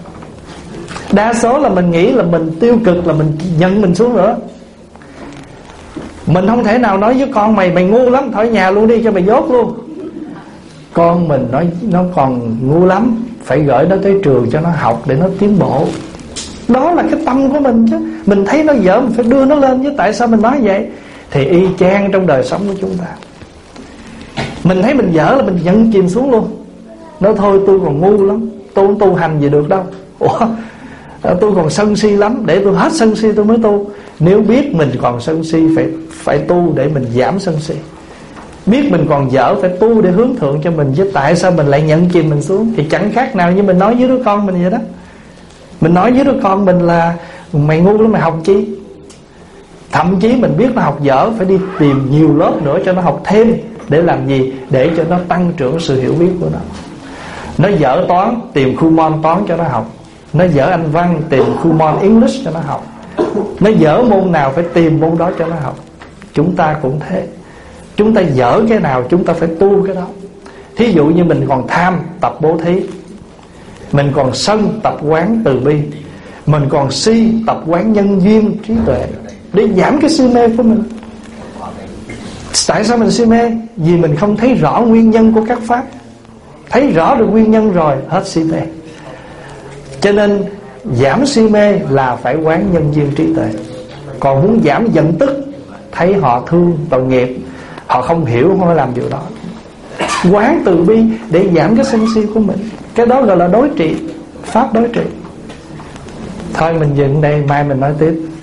Đa số là mình nghĩ là mình tiêu cực, là mình nhận mình xuống nữa. Mình không thể nào nói với con mày mày ngu lắm, thôi nhà luôn đi cho mày dốt luôn. Con mình nói nó còn ngu lắm, phải gửi nó tới trường cho nó học để nó tiến bộ. Đó là cái tâm của mình chứ. Mình thấy nó dở mình phải đưa nó lên chứ. Tại sao mình nói vậy? Thì y chang trong đời sống của chúng ta. Mình thấy mình dở là mình nhận chìm xuống luôn. Nói thôi tôi còn ngu lắm, tôi không tu hành gì được đâu. Ủa, tôi còn sân si lắm, để tôi hết sân si tôi mới tu. Nếu biết mình còn sân si phải phải tu để mình giảm sân si. Biết mình còn dở phải tu để hướng thượng cho mình. Chứ tại sao mình lại nhận chìm mình xuống? Thì chẳng khác nào như mình nói với đứa con mình vậy đó. Mình nói với đứa con mình là mày ngu lắm, mày học chi? Thậm chí mình biết nó học dở, phải đi tìm nhiều lớp nữa cho nó học thêm. Để làm gì? Để cho nó tăng trưởng sự hiểu biết của nó. Nó dở toán, tìm khu môn toán cho nó học. Nó dở Anh văn, tìm khu môn English cho nó học. Nó dở môn nào phải tìm môn đó cho nó học. Chúng ta cũng thế. Chúng ta dở cái nào chúng ta phải tu cái đó. Thí dụ như mình còn tham, tập bố thí. Mình còn sân, tập quán từ bi. Mình còn si, tập quán nhân duyên trí tuệ, để giảm cái si mê của mình. Tại sao mình si mê? Vì mình không thấy rõ nguyên nhân của các pháp. Thấy rõ được nguyên nhân rồi, hết si mê. Cho nên giảm si mê là phải quán nhân duyên trí tuệ. Còn muốn giảm giận tức, thấy họ thương tội nghiệp, họ không hiểu, không phải làm điều đó. Quán từ bi để giảm cái sân si của mình. Cái đó gọi là đối trị, pháp đối trị. Thôi mình dừng đây, mai mình nói tiếp.